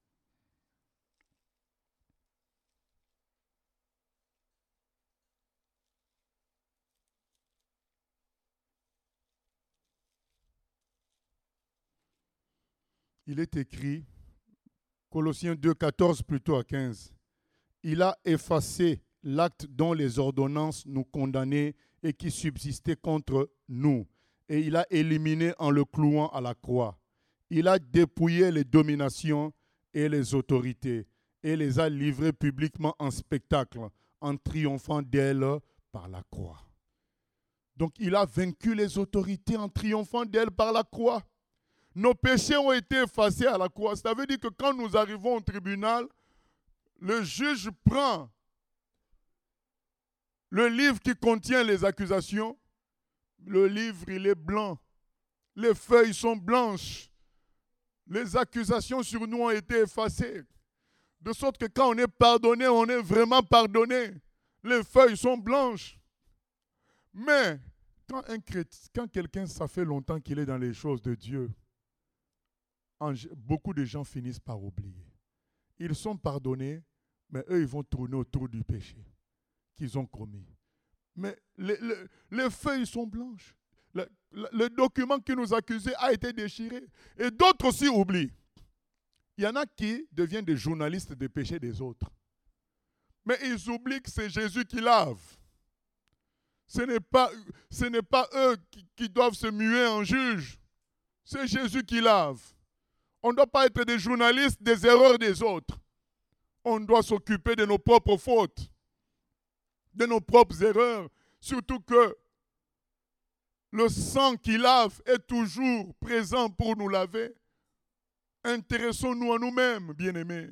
il est écrit, Colossiens 2, 14 plutôt à 15, il a effacé l'acte dont les ordonnances nous condamnaient et qui subsistait contre nous. Et il a éliminé en le clouant à la croix. Il a dépouillé les dominations et les autorités et les a livrées publiquement en spectacle, en triomphant d'elles par la croix. Donc il a vaincu les autorités en triomphant d'elles par la croix. Nos péchés ont été effacés à la croix. Ça veut dire que quand nous arrivons au tribunal, le juge prend le livre qui contient les accusations. Le livre, il est blanc. Les feuilles sont blanches. Les accusations sur nous ont été effacées. De sorte que quand on est pardonné, on est vraiment pardonné. Les feuilles sont blanches. Mais quand quelqu'un, ça fait longtemps qu'il est dans les choses de Dieu, beaucoup de gens finissent par oublier. Ils sont pardonnés, mais eux, ils vont tourner autour du péché qu'ils ont commis. Mais les feuilles sont blanches. Le document qui nous accusait a été déchiré. Et d'autres aussi oublient. Il y en a qui deviennent des journalistes des péchés des autres. Mais ils oublient que c'est Jésus qui lave. Ce n'est pas eux qui doivent se muer en juge. C'est Jésus qui lave. On ne doit pas être des journalistes des erreurs des autres. On doit s'occuper de nos propres fautes, de nos propres erreurs. Surtout que le sang qui lave est toujours présent pour nous laver. Intéressons-nous à nous-mêmes, bien-aimés.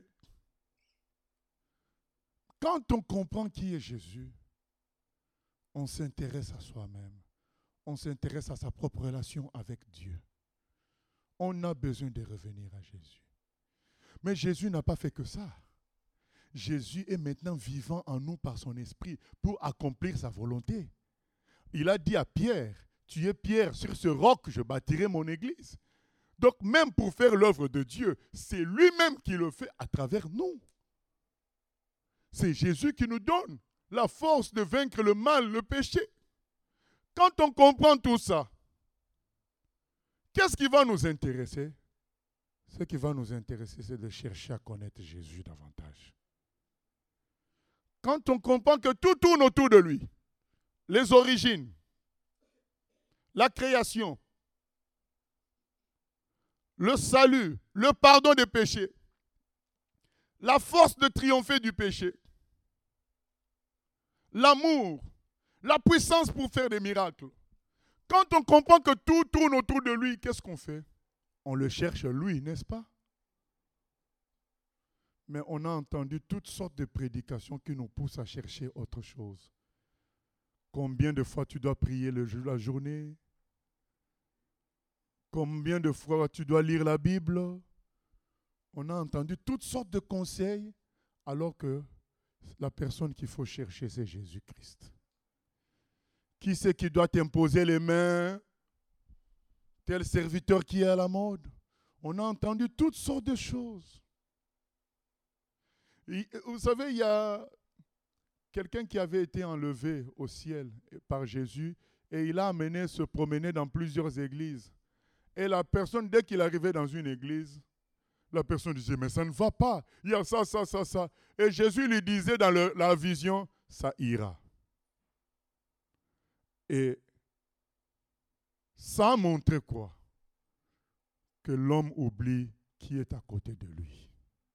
Quand on comprend qui est Jésus, on s'intéresse à soi-même. On s'intéresse à sa propre relation avec Dieu. On a besoin de revenir à Jésus. Mais Jésus n'a pas fait que ça. Jésus est maintenant vivant en nous par son esprit pour accomplir sa volonté. Il a dit à Pierre, tu es Pierre, sur ce roc je bâtirai mon église. Donc même pour faire l'œuvre de Dieu, c'est lui-même qui le fait à travers nous. C'est Jésus qui nous donne la force de vaincre le mal, le péché. Quand on comprend tout ça, qu'est-ce qui va nous intéresser? Ce qui va nous intéresser, c'est de chercher à connaître Jésus davantage. Quand on comprend que tout tourne autour de lui, les origines, la création, le salut, le pardon des péchés, la force de triompher du péché, l'amour, la puissance pour faire des miracles. Quand on comprend que tout tourne autour de lui, qu'est-ce qu'on fait? On le cherche lui, n'est-ce pas? Mais on a entendu toutes sortes de prédications qui nous poussent à chercher autre chose. Combien de fois tu dois prier la journée? Combien de fois tu dois lire la Bible? On a entendu toutes sortes de conseils, alors que la personne qu'il faut chercher, c'est Jésus-Christ. Qui c'est qui doit t'imposer les mains? Tel serviteur qui est à la mode. On a entendu toutes sortes de choses. Et, vous savez, il y a quelqu'un qui avait été enlevé au ciel par Jésus et il a amené se promener dans plusieurs églises. Et la personne, dès qu'il arrivait dans une église, la personne disait, mais ça ne va pas. Il y a ça, ça, ça, ça. Et Jésus lui disait dans la vision, ça ira. Et ça a montré quoi? Que l'homme oublie qui est à côté de lui.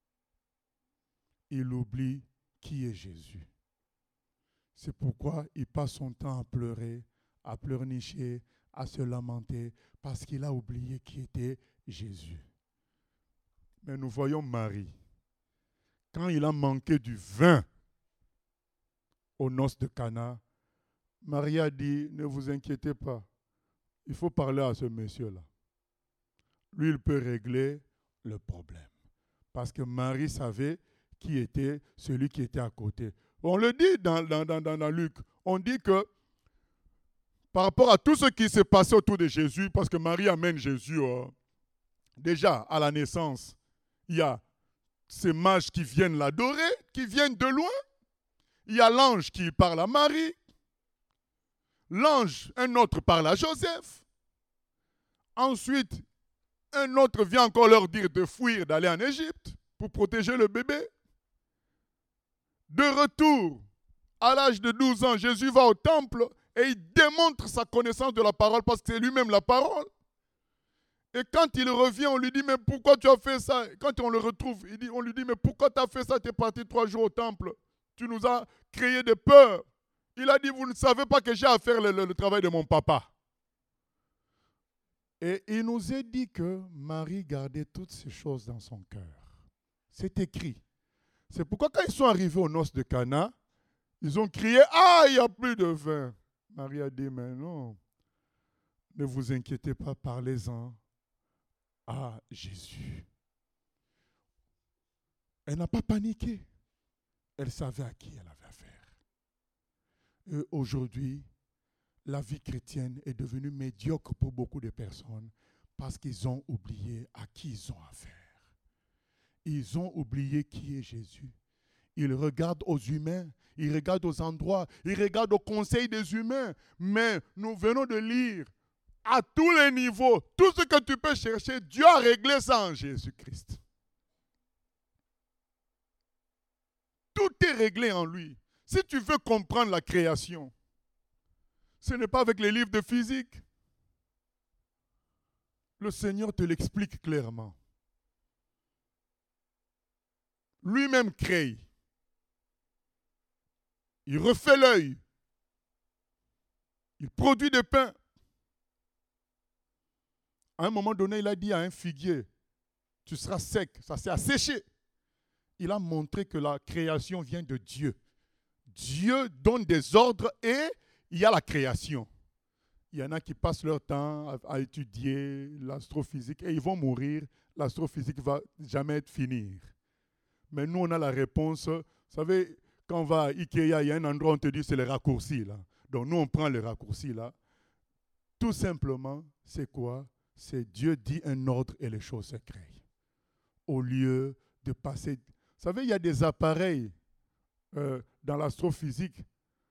Il oublie qui est Jésus. C'est pourquoi il passe son temps à pleurer, à pleurnicher, à se lamenter, parce qu'il a oublié qui était Jésus. Mais nous voyons Marie. Quand il a manqué du vin aux noces de Cana, Marie a dit, ne vous inquiétez pas, il faut parler à ce monsieur-là. Lui, il peut régler le problème. Parce que Marie savait qui était celui qui était à côté. On le dit dans Luc. On dit que par rapport à tout ce qui s'est passé autour de Jésus, parce que Marie amène Jésus déjà à la naissance, il y a ces mages qui viennent l'adorer, qui viennent de loin. Il y a l'ange qui parle à Marie. L'ange, un autre parle à Joseph. Ensuite, Un autre vient encore leur dire de fuir, d'aller en Égypte pour protéger le bébé. De retour, à l'âge de 12 ans, Jésus va au temple et il démontre sa connaissance de la parole parce que c'est lui-même la parole. Et quand il revient, on lui dit, mais pourquoi tu as fait ça? Quand on le retrouve, on lui dit, mais pourquoi tu as fait ça? Tu es parti 3 jours au temple. Tu nous as créé de peur. Il a dit, vous ne savez pas que j'ai à faire le travail de mon papa. Et il nous est dit que Marie gardait toutes ces choses dans son cœur. C'est écrit. C'est pourquoi quand ils sont arrivés aux noces de Cana, ils ont crié, ah, il n'y a plus de vin. Marie a dit, mais non, ne vous inquiétez pas, parlez-en à Jésus. Elle n'a pas paniqué. Elle savait à qui elle avait affaire. Et aujourd'hui, la vie chrétienne est devenue médiocre pour beaucoup de personnes parce qu'ils ont oublié à qui ils ont affaire. Ils ont oublié qui est Jésus. Ils regardent aux humains, ils regardent aux endroits, ils regardent aux conseils des humains. Mais nous venons de lire à tous les niveaux, tout ce que tu peux chercher, Dieu a réglé ça en Jésus-Christ. Tout est réglé en lui. Si tu veux comprendre la création, ce n'est pas avec les livres de physique. Le Seigneur te l'explique clairement. Lui-même crée. Il refait l'œil. Il produit des pains. À un moment donné, il a dit à un figuier, tu seras sec, ça s'est asséché. Il a montré que la création vient de Dieu. Dieu donne des ordres et il y a la création. Il y en a qui passent leur temps à étudier l'astrophysique et ils vont mourir. L'astrophysique ne va jamais finir. Mais nous, on a la réponse. Vous savez, quand on va à Ikea, il y a un endroit où on te dit c'est le raccourci là. Donc nous, on prend le raccourci là. Tout simplement, c'est quoi? C'est Dieu dit un ordre et les choses se créent. Au lieu de passer... Vous savez, il y a des appareils dans l'astrophysique.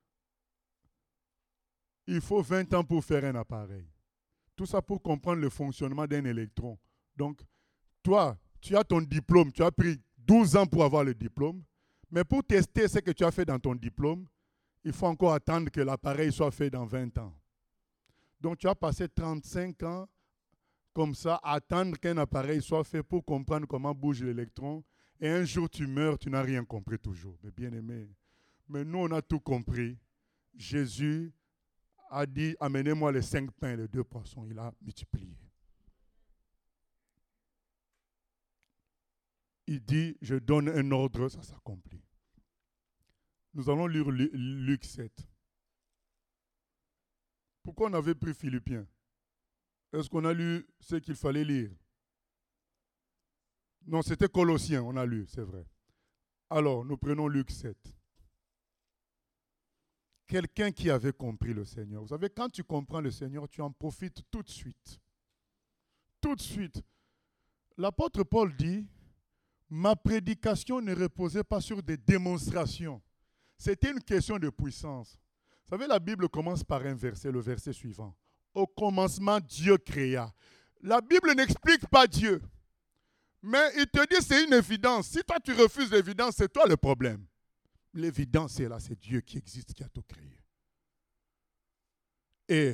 Il faut 20 ans pour faire un appareil. Tout ça pour comprendre le fonctionnement d'un électron. Donc, toi, tu as ton diplôme, tu as pris 12 ans pour avoir le diplôme, mais pour tester ce que tu as fait dans ton diplôme, il faut encore attendre que l'appareil soit fait dans 20 ans. Donc, tu as passé 35 ans comme ça, à attendre qu'un appareil soit fait pour comprendre comment bouge l'électron. Et un jour, tu meurs, tu n'as rien compris toujours. Mais bien aimé, mais nous, on a tout compris. Jésus a dit, amenez-moi les 5 pains et les 2 poissons. Il a multiplié. Il dit, je donne un ordre, ça s'accomplit. Nous allons lire Luc 7. Pourquoi on avait pris Philippiens? Est-ce qu'on a lu ce qu'il fallait lire? Non, c'était Colossiens, on a lu, c'est vrai. Alors, nous prenons Luc 7. Quelqu'un qui avait compris le Seigneur. Vous savez, quand tu comprends le Seigneur, tu en profites tout de suite. Tout de suite. L'apôtre Paul dit, ma prédication ne reposait pas sur des démonstrations. C'était une question de puissance. Vous savez, la Bible commence par un verset, le verset suivant. Au commencement, Dieu créa. La Bible n'explique pas Dieu. Mais il te dit c'est une évidence. Si toi tu refuses l'évidence, c'est toi le problème. L'évidence est là, c'est Dieu qui existe, qui a tout créé. Et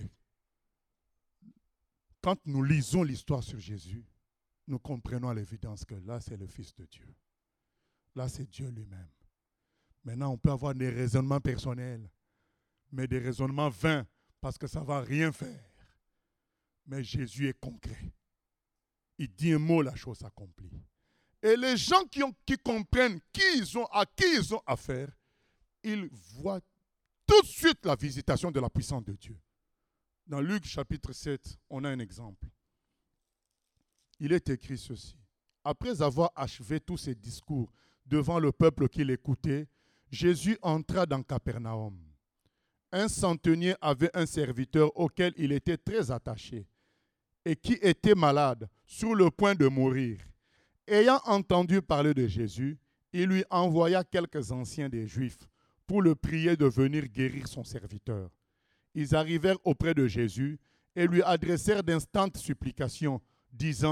quand nous lisons l'histoire sur Jésus, nous comprenons à l'évidence que là c'est le Fils de Dieu. Là c'est Dieu lui-même. Maintenant on peut avoir des raisonnements personnels, mais des raisonnements vains, parce que ça ne va rien faire. Mais Jésus est concret. Il dit un mot, la chose s'accomplit. Et les gens qui comprennent à qui ils ont affaire, ils voient tout de suite la visitation de la puissance de Dieu. Dans Luc chapitre 7, on a un exemple. Il est écrit ceci. Après avoir achevé tous ses discours devant le peuple qui l'écoutait, Jésus entra dans Capernaum. Un centenier avait un serviteur auquel il était très attaché et qui était malade, sur le point de mourir. Ayant entendu parler de Jésus, il lui envoya quelques anciens des Juifs pour le prier de venir guérir son serviteur. Ils arrivèrent auprès de Jésus et lui adressèrent d'instantes supplications, disant,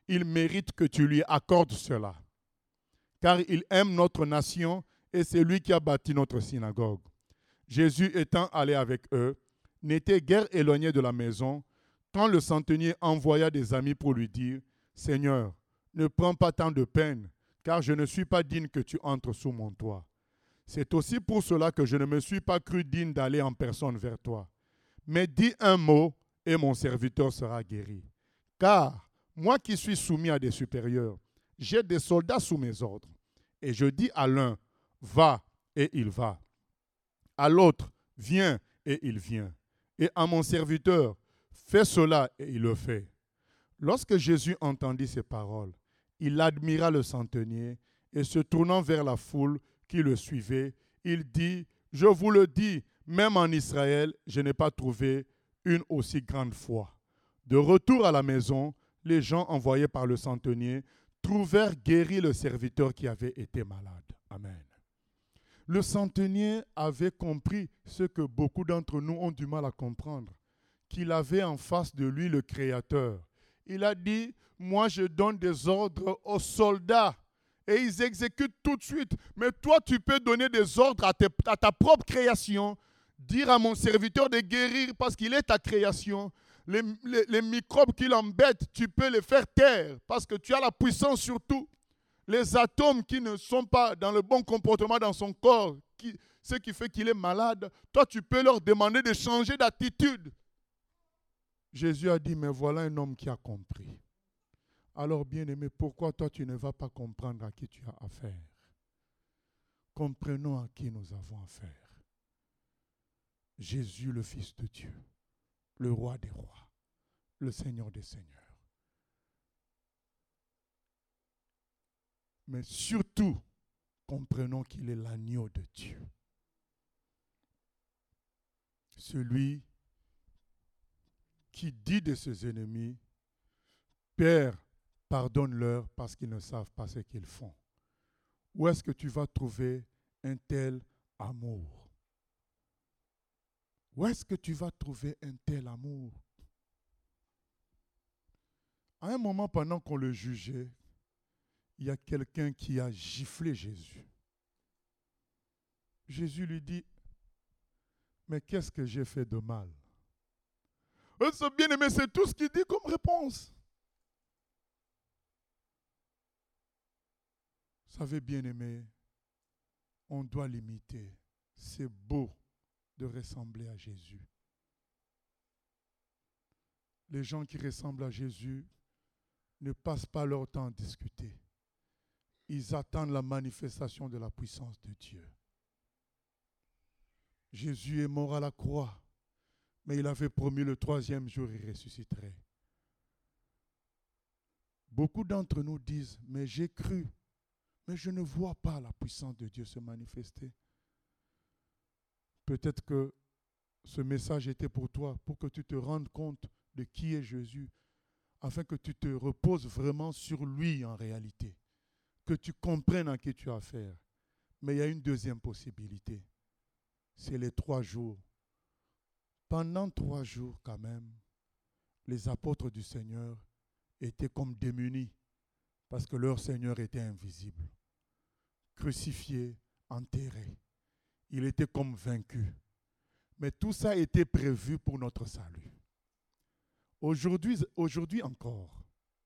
il mérite que tu lui accordes cela. Car il aime notre nation et c'est lui qui a bâti notre synagogue. Jésus étant allé avec eux, n'était guère éloigné de la maison, quand le centenier envoya des amis pour lui dire, « Seigneur, ne prends pas tant de peine, car je ne suis pas digne que tu entres sous mon toit. C'est aussi pour cela que je ne me suis pas cru digne d'aller en personne vers toi. Mais dis un mot, et mon serviteur sera guéri. Car moi qui suis soumis à des supérieurs, j'ai des soldats sous mes ordres. Et je dis à l'un, va, et il va. À l'autre, viens, et il vient. Et à mon serviteur, fais cela, et il le fait. » Lorsque Jésus entendit ces paroles, il admira le centenier, et se tournant vers la foule qui le suivait, il dit, « Je vous le dis, même en Israël, je n'ai pas trouvé une aussi grande foi. » De retour à la maison, les gens envoyés par le centenier trouvèrent guéri le serviteur qui avait été malade. Amen. Le centenier avait compris ce que beaucoup d'entre nous ont du mal à comprendre, qu'il avait en face de lui le Créateur. Il a dit, moi je donne des ordres aux soldats et ils exécutent tout de suite. Mais toi tu peux donner des ordres à ta propre création, dire à mon serviteur de guérir parce qu'il est ta création. Les microbes qui l'embêtent, tu peux les faire taire parce que tu as la puissance sur tout. Les atomes qui ne sont pas dans le bon comportement dans son corps, ce qui fait qu'il est malade, toi tu peux leur demander de changer d'attitude. Jésus a dit, mais voilà un homme qui a compris. Alors bien-aimé, pourquoi toi tu ne vas pas comprendre à qui tu as affaire? Comprenons à qui nous avons affaire. Jésus, le Fils de Dieu, le Roi des rois, le Seigneur des seigneurs. Mais surtout, comprenons qu'il est l'agneau de Dieu. Celui qui dit de ses ennemis, « Père, pardonne-leur parce qu'ils ne savent pas ce qu'ils font. » Où est-ce que tu vas trouver un tel amour? Où est-ce que tu vas trouver un tel amour? À un moment, pendant qu'on le jugeait, il y a quelqu'un qui a giflé Jésus. Jésus lui dit, « Mais qu'est-ce que j'ai fait de mal? » Ce bien-aimé, c'est tout ce qu'il dit comme réponse. Vous savez, bien-aimé, on doit l'imiter. C'est beau de ressembler à Jésus. Les gens qui ressemblent à Jésus ne passent pas leur temps à discuter. Ils attendent la manifestation de la puissance de Dieu. Jésus est mort à la croix, mais il avait promis le 3e jour, il ressusciterait. Beaucoup d'entre nous disent, mais j'ai cru, mais je ne vois pas la puissance de Dieu se manifester. Peut-être que ce message était pour toi, pour que tu te rendes compte de qui est Jésus, afin que tu te reposes vraiment sur lui en réalité, que tu comprennes à qui tu as affaire. Mais il y a une deuxième possibilité, c'est les 3 jours. Pendant 3 jours quand même, les apôtres du Seigneur étaient comme démunis parce que leur Seigneur était invisible, crucifié, enterré. Il était comme vaincu. Mais tout ça a été prévu pour notre salut. Aujourd'hui encore,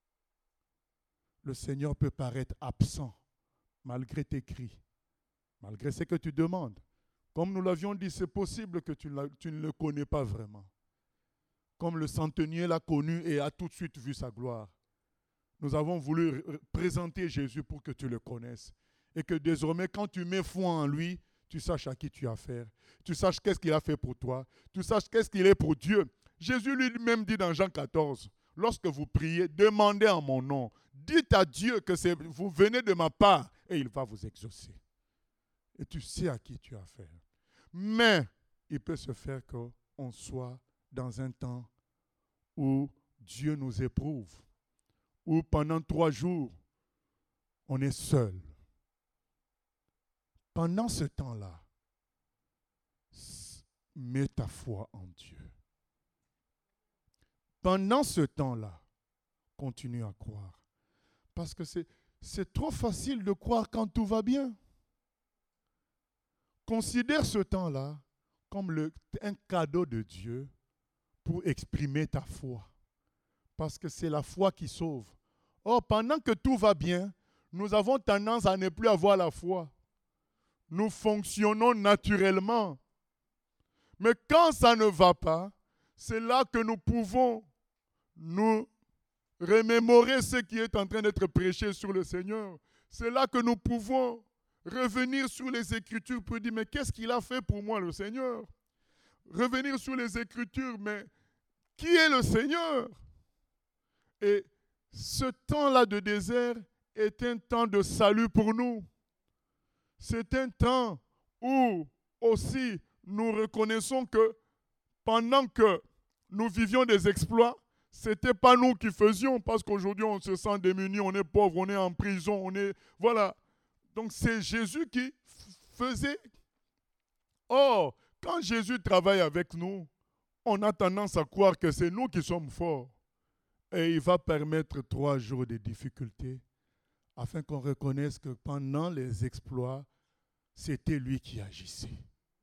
le Seigneur peut paraître absent malgré tes cris, malgré ce que tu demandes. Comme nous l'avions dit, c'est possible que tu ne le connais pas vraiment. Comme le centenier l'a connu et a tout de suite vu sa gloire. Nous avons voulu présenter Jésus pour que tu le connaisses. Et que désormais, quand tu mets foi en lui, tu saches à qui tu as affaire. Tu saches qu'est-ce qu'il a fait pour toi. Tu saches qu'est-ce qu'il est pour Dieu. Jésus lui-même dit dans Jean 14, lorsque vous priez, demandez en mon nom. Dites à Dieu que vous venez de ma part et il va vous exaucer. Et tu sais à qui tu as affaire. Mais il peut se faire qu'on soit dans un temps où Dieu nous éprouve, où pendant 3 jours, on est seul. Pendant ce temps-là, mets ta foi en Dieu. Pendant ce temps-là, continue à croire. Parce que c'est trop facile de croire quand tout va bien. Considère ce temps-là comme un cadeau de Dieu pour exprimer ta foi. Parce que c'est la foi qui sauve. Or, pendant que tout va bien, nous avons tendance à ne plus avoir la foi. Nous fonctionnons naturellement. Mais quand ça ne va pas, c'est là que nous pouvons nous remémorer ce qui est en train d'être prêché sur le Seigneur. C'est là que nous pouvons revenir sur les Écritures pour dire, mais qu'est-ce qu'il a fait pour moi, le Seigneur? Revenir sur les Écritures, mais qui est le Seigneur? Et ce temps-là de désert est un temps de salut pour nous. C'est un temps où aussi nous reconnaissons que pendant que nous vivions des exploits, ce n'était pas nous qui faisions, parce qu'aujourd'hui on se sent démunis, on est pauvre, on est en prison, voilà. Donc c'est Jésus qui faisait. Or, quand Jésus travaille avec nous, on a tendance à croire que c'est nous qui sommes forts. Et il va permettre 3 jours de difficultés afin qu'on reconnaisse que pendant les exploits, c'était lui qui agissait.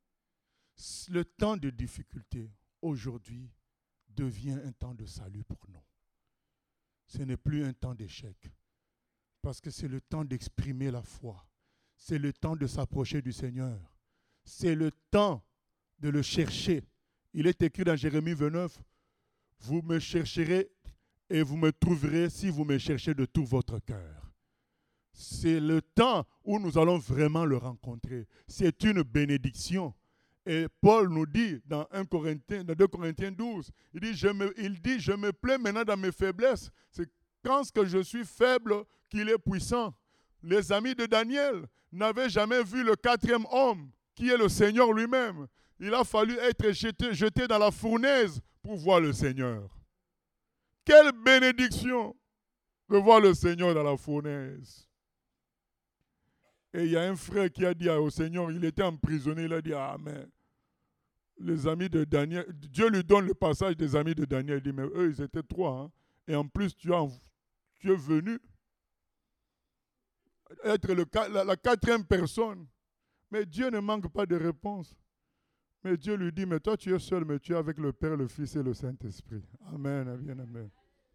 Le temps de difficulté, aujourd'hui, devient un temps de salut pour nous. Ce n'est plus un temps d'échec. Parce que c'est le temps d'exprimer la foi. C'est le temps de s'approcher du Seigneur. C'est le temps de le chercher. Il est écrit dans Jérémie 29, « Vous me chercherez et vous me trouverez si vous me cherchez de tout votre cœur. » C'est le temps où nous allons vraiment le rencontrer. C'est une bénédiction. Et Paul nous dit dans 2 Corinthiens 12, il dit, je me plais maintenant dans mes faiblesses. C'est quand je suis faible qu'il est puissant. Les amis de Daniel n'avaient jamais vu le 4e homme, qui est le Seigneur lui-même. Il a fallu être jeté dans la fournaise pour voir le Seigneur. Quelle bénédiction de voir le Seigneur dans la fournaise. Et il y a un frère qui a dit au Seigneur, il était emprisonné, il a dit, amen. Les amis de Daniel, Dieu lui donne le passage des amis de Daniel. Il dit, mais eux, ils étaient 3. Hein? Et en plus, tu es venu être la 4e personne. Mais Dieu ne manque pas de réponse. Mais Dieu lui dit, mais toi, tu es seul, mais tu es avec le Père, le Fils et le Saint-Esprit. Amen, amen, amen.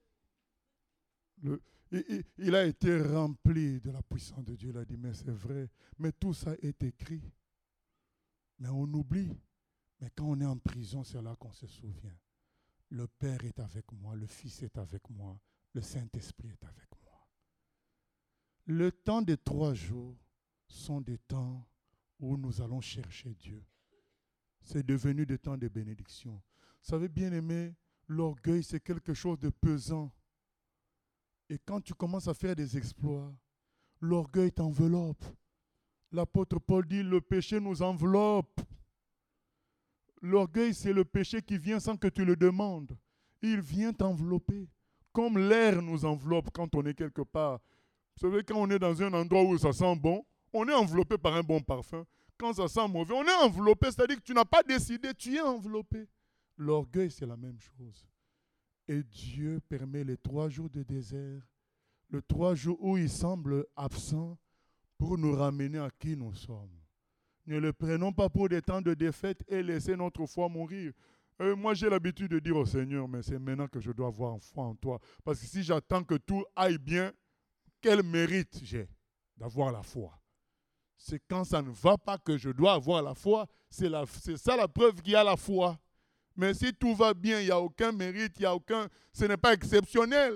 Il a été rempli de la puissance de Dieu. Il a dit, mais c'est vrai. Mais tout ça est écrit. Mais on oublie. Mais quand on est en prison, c'est là qu'on se souvient. Le Père est avec moi, le Fils est avec moi, le Saint-Esprit est avec moi. Le temps des 3 jours sont des temps où nous allons chercher Dieu. C'est devenu des temps de bénédiction. Vous savez, bien aimé, l'orgueil, c'est quelque chose de pesant. Et quand tu commences à faire des exploits, l'orgueil t'enveloppe. L'apôtre Paul dit, le péché nous enveloppe. L'orgueil, c'est le péché qui vient sans que tu le demandes. Il vient t'envelopper. Comme l'air nous enveloppe quand on est quelque part. Vous savez, quand on est dans un endroit où ça sent bon, on est enveloppé par un bon parfum. Quand ça sent mauvais, on est enveloppé. C'est-à-dire que tu n'as pas décidé, tu es enveloppé. L'orgueil, c'est la même chose. Et Dieu permet les 3 jours de désert, les 3 jours où il semble absent, pour nous ramener à qui nous sommes. Ne le prenons pas pour des temps de défaite et laisser notre foi mourir. Moi, j'ai l'habitude de dire au Seigneur, mais c'est maintenant que je dois avoir foi en toi. Parce que si j'attends que tout aille bien, quel mérite j'ai d'avoir la foi? C'est quand ça ne va pas que je dois avoir la foi. C'est ça la preuve qu'il y a la foi. Mais si tout va bien, il n'y a aucun mérite, ce n'est pas exceptionnel.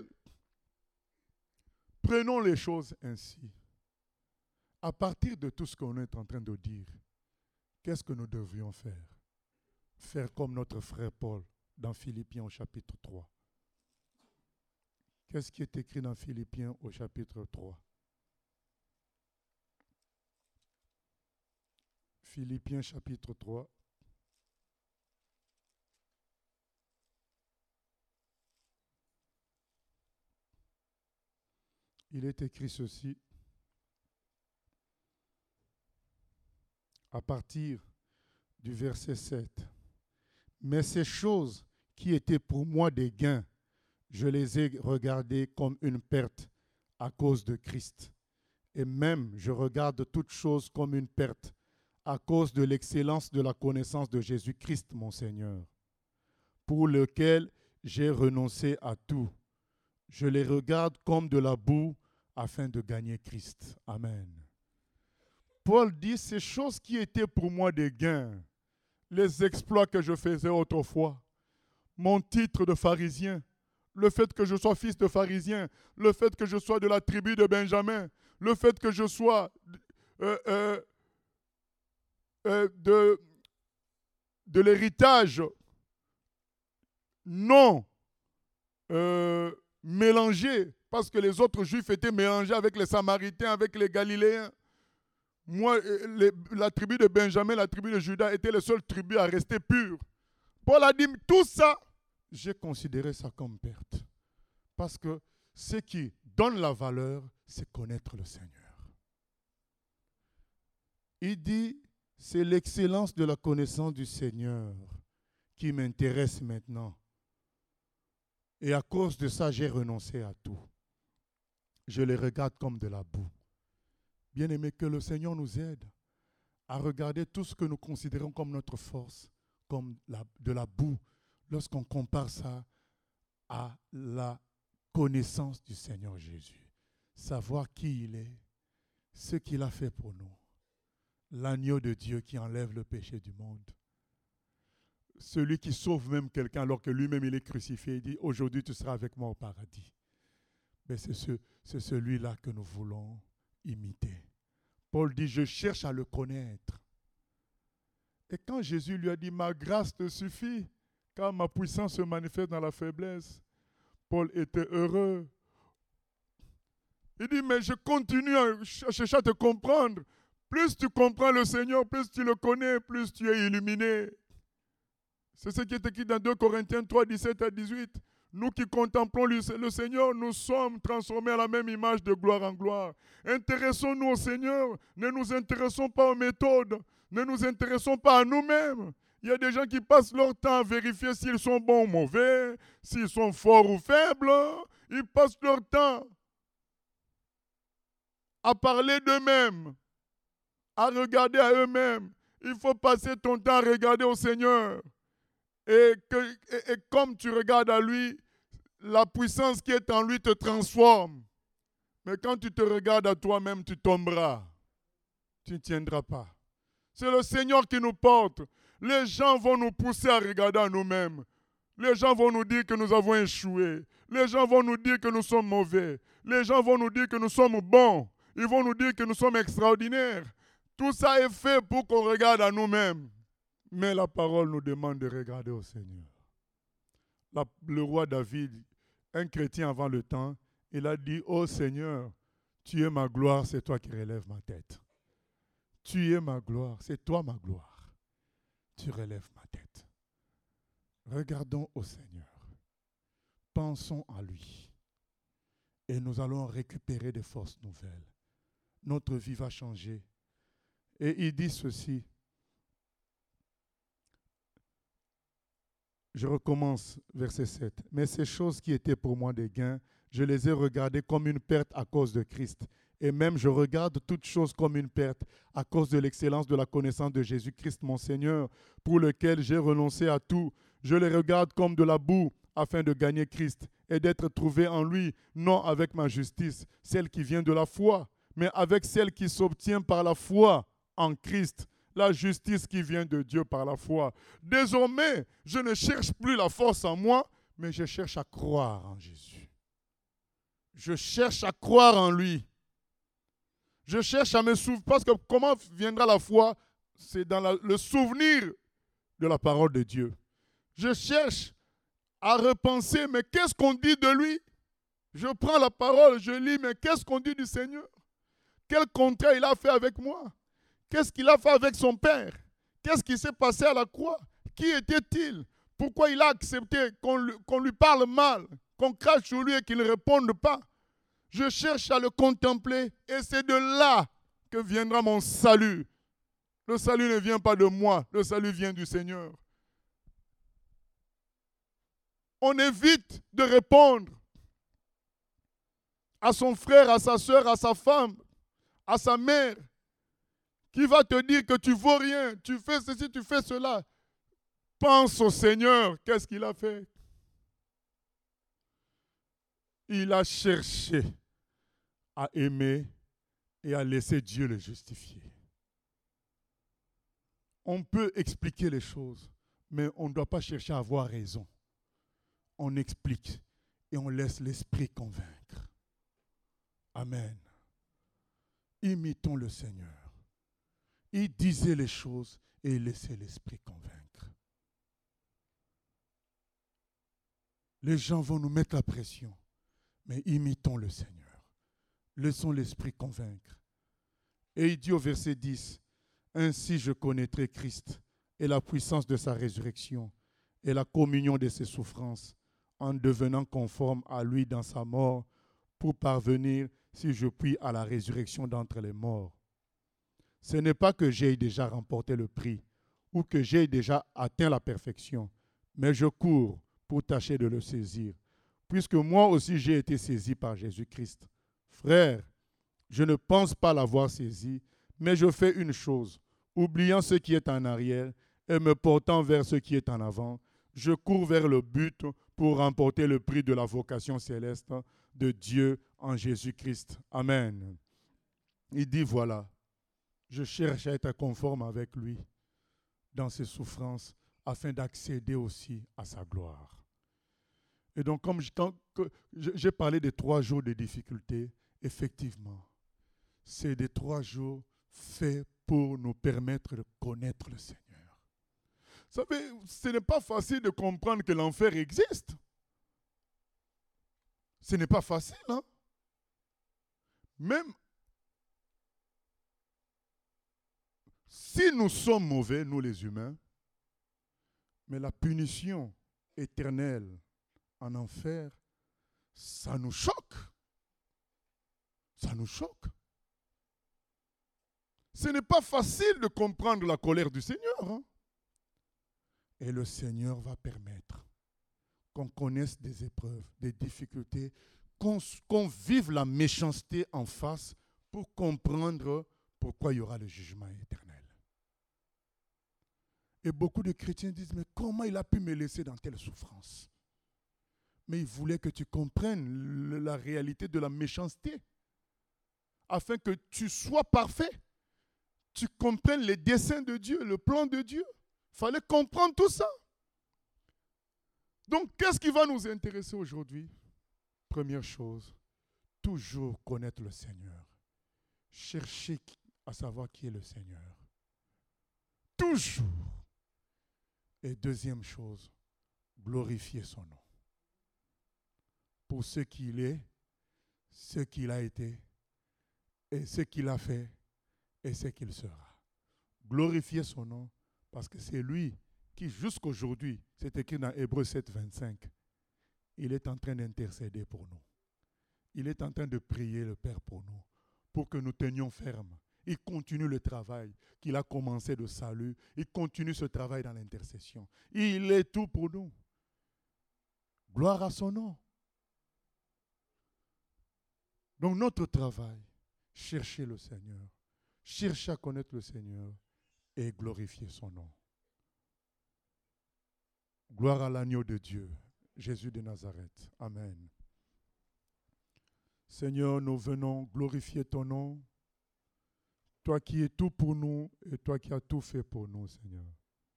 Prenons les choses ainsi. À partir de tout ce qu'on est en train de dire, qu'est-ce que nous devrions faire? Faire comme notre frère Paul dans Philippiens au chapitre 3. Qu'est-ce qui est écrit dans Philippiens au chapitre 3? Philippiens chapitre 3. Il est écrit ceci. À partir du verset 7. Mais ces choses qui étaient pour moi des gains, je les ai regardées comme une perte à cause de Christ. Et même, je regarde toutes choses comme une perte à cause de l'excellence de la connaissance de Jésus-Christ, mon Seigneur, pour lequel j'ai renoncé à tout. Je les regarde comme de la boue afin de gagner Christ. Amen. Paul dit, ces choses qui étaient pour moi des gains, les exploits que je faisais autrefois, mon titre de pharisien, le fait que je sois fils de pharisien, le fait que je sois de la tribu de Benjamin, le fait que je sois de l'héritage non mélangé, parce que les autres juifs étaient mélangés avec les Samaritains, avec les Galiléens. Moi, la tribu de Benjamin, la tribu de Juda étaient les seules tribus à rester pures. Paul a dit, tout ça, j'ai considéré ça comme perte. Parce que ce qui donne la valeur, c'est connaître le Seigneur. Il dit, c'est l'excellence de la connaissance du Seigneur qui m'intéresse maintenant. Et à cause de ça, j'ai renoncé à tout. Je les regarde comme de la boue. Bien-aimés, que le Seigneur nous aide à regarder tout ce que nous considérons comme notre force, comme de la boue, lorsqu'on compare ça à la connaissance du Seigneur Jésus. Savoir qui il est, ce qu'il a fait pour nous. L'agneau de Dieu qui enlève le péché du monde. Celui qui sauve même quelqu'un alors que lui-même il est crucifié. Il dit, aujourd'hui tu seras avec moi au paradis. Mais c'est celui-là que nous voulons imiter. Paul dit, je cherche à le connaître. Et quand Jésus lui a dit, ma grâce te suffit, car ma puissance se manifeste dans la faiblesse, Paul était heureux. Il dit, mais je continue à chercher à te comprendre. Plus tu comprends le Seigneur, plus tu le connais, plus tu es illuminé. C'est ce qui est écrit dans 2 Corinthiens 3, 17 à 18. Nous qui contemplons le Seigneur, nous sommes transformés à la même image de gloire en gloire. Intéressons-nous au Seigneur, ne nous intéressons pas aux méthodes, ne nous intéressons pas à nous-mêmes. Il y a des gens qui passent leur temps à vérifier s'ils sont bons ou mauvais, s'ils sont forts ou faibles. Ils passent leur temps à parler d'eux-mêmes, à regarder à eux-mêmes. Il faut passer ton temps à regarder au Seigneur. Et comme tu regardes à lui, la puissance qui est en lui te transforme. Mais quand tu te regardes à toi-même, tu tomberas. Tu ne tiendras pas. C'est le Seigneur qui nous porte. Les gens vont nous pousser à regarder à nous-mêmes. Les gens vont nous dire que nous avons échoué. Les gens vont nous dire que nous sommes mauvais. Les gens vont nous dire que nous sommes bons. Ils vont nous dire que nous sommes extraordinaires. Tout ça est fait pour qu'on regarde à nous-mêmes. Mais la parole nous demande de regarder au Seigneur. Le roi David, un chrétien avant le temps, il a dit, ô Seigneur, tu es ma gloire, c'est toi qui relèves ma tête. Tu es ma gloire, c'est toi ma gloire. Tu relèves ma tête. Regardons au Seigneur. Pensons à lui. Et nous allons récupérer des forces nouvelles. Notre vie va changer. Et il dit ceci. Je recommence, verset 7. Mais ces choses qui étaient pour moi des gains, je les ai regardées comme une perte à cause de Christ. Et même je regarde toutes choses comme une perte à cause de l'excellence de la connaissance de Jésus-Christ, mon Seigneur, pour lequel j'ai renoncé à tout. Je les regarde comme de la boue afin de gagner Christ et d'être trouvé en lui, non avec ma justice, celle qui vient de la foi, mais avec celle qui s'obtient par la foi en Christ. La justice qui vient de Dieu par la foi. Désormais, je ne cherche plus la force en moi, mais je cherche à croire en Jésus. Je cherche à croire en lui. Je cherche à me souvenir, parce que comment viendra la foi? C'est dans le souvenir de la parole de Dieu. Je cherche à repenser, mais qu'est-ce qu'on dit de lui? Je prends la parole, je lis, mais qu'est-ce qu'on dit du Seigneur? Quel contrat il a fait avec moi? Qu'est-ce qu'il a fait avec son père? Qu'est-ce qui s'est passé à la croix? Qui était-il? Pourquoi il a accepté qu'on lui parle mal, qu'on crache sur lui et qu'il ne réponde pas? Je cherche à le contempler et c'est de là que viendra mon salut. Le salut ne vient pas de moi, le salut vient du Seigneur. On évite de répondre à son frère, à sa soeur, à sa femme, à sa mère, qui va te dire que tu ne vaux rien, tu fais ceci, tu fais cela. Pense au Seigneur, qu'est-ce qu'il a fait? Il a cherché à aimer et à laisser Dieu le justifier. On peut expliquer les choses, mais on ne doit pas chercher à avoir raison. On explique et on laisse l'Esprit convaincre. Amen. Imitons le Seigneur. Il disait les choses et il laissait l'Esprit convaincre. Les gens vont nous mettre la pression, mais imitons le Seigneur. Laissons l'Esprit convaincre. Et il dit au verset 10, « Ainsi je connaîtrai Christ et la puissance de sa résurrection et la communion de ses souffrances, en devenant conforme à lui dans sa mort, pour parvenir, si je puis, à la résurrection d'entre les morts. Ce n'est pas que j'aie déjà remporté le prix ou que j'aie déjà atteint la perfection, mais je cours pour tâcher de le saisir, puisque moi aussi j'ai été saisi par Jésus-Christ. Frère, je ne pense pas l'avoir saisi, mais je fais une chose, oubliant ce qui est en arrière et me portant vers ce qui est en avant, je cours vers le but pour remporter le prix de la vocation céleste de Dieu en Jésus-Christ. Amen. Il dit, voilà, je cherche à être conforme avec lui dans ses souffrances afin d'accéder aussi à sa gloire. Et donc, comme j'ai parlé des 3 jours de difficulté, effectivement, c'est des 3 jours faits pour nous permettre de connaître le Seigneur. Vous savez, ce n'est pas facile de comprendre que l'enfer existe. Ce n'est pas facile, hein? Même si nous sommes mauvais, nous les humains, mais la punition éternelle en enfer, ça nous choque. Ça nous choque. Ce n'est pas facile de comprendre la colère du Seigneur, hein? Et le Seigneur va permettre qu'on connaisse des épreuves, des difficultés, qu'on vive la méchanceté en face pour comprendre pourquoi il y aura le jugement éternel. Et beaucoup de chrétiens disent, mais comment il a pu me laisser dans telle souffrance? Mais il voulait que tu comprennes la réalité de la méchanceté, afin que tu sois parfait. Tu comprennes les desseins de Dieu, le plan de Dieu. Il fallait comprendre tout ça. Donc, qu'est-ce qui va nous intéresser aujourd'hui? Première chose, toujours connaître le Seigneur. Chercher à savoir qui est le Seigneur. Toujours. Et deuxième chose, glorifier son nom. Pour ce qu'il est, ce qu'il a été, et ce qu'il a fait, et ce qu'il sera. Glorifier son nom, parce que c'est lui qui, jusqu'aujourd'hui, c'est écrit dans Hébreux 7, 25, il est en train d'intercéder pour nous. Il est en train de prier le Père pour nous, pour que nous tenions ferme. Il continue le travail qu'il a commencé de salut. Il continue ce travail dans l'intercession. Il est tout pour nous. Gloire à son nom. Donc notre travail, chercher le Seigneur, chercher à connaître le Seigneur et glorifier son nom. Gloire à l'agneau de Dieu, Jésus de Nazareth. Amen. Seigneur, nous venons glorifier ton nom, toi qui es tout pour nous et toi qui as tout fait pour nous, Seigneur.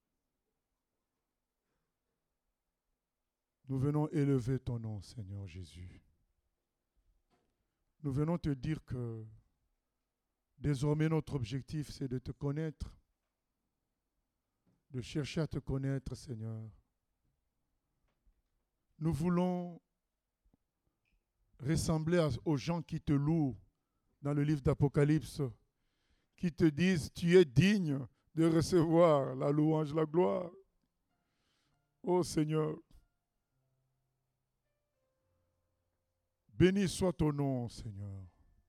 Nous venons élever ton nom, Seigneur Jésus. Nous venons te dire que désormais notre objectif, c'est de te connaître, de chercher à te connaître, Seigneur. Nous voulons ressembler aux gens qui te louent dans le livre d'Apocalypse, qui te disent, tu es digne de recevoir la louange, la gloire. Ô Seigneur, béni soit ton nom, Seigneur.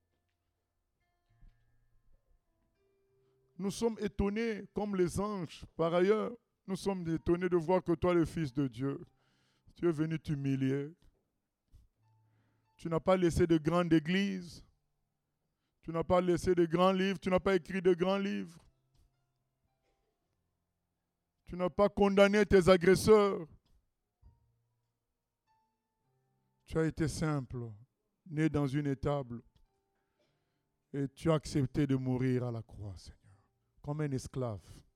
Nous sommes étonnés comme les anges. Par ailleurs, nous sommes étonnés de voir que toi, le Fils de Dieu, tu es venu t'humilier. Tu n'as pas laissé de grandes églises. Tu n'as pas laissé de grands livres. Tu n'as pas écrit de grands livres. Tu n'as pas condamné tes agresseurs. Tu as été simple, né dans une étable. Et tu as accepté de mourir à la croix, Seigneur, comme un esclave.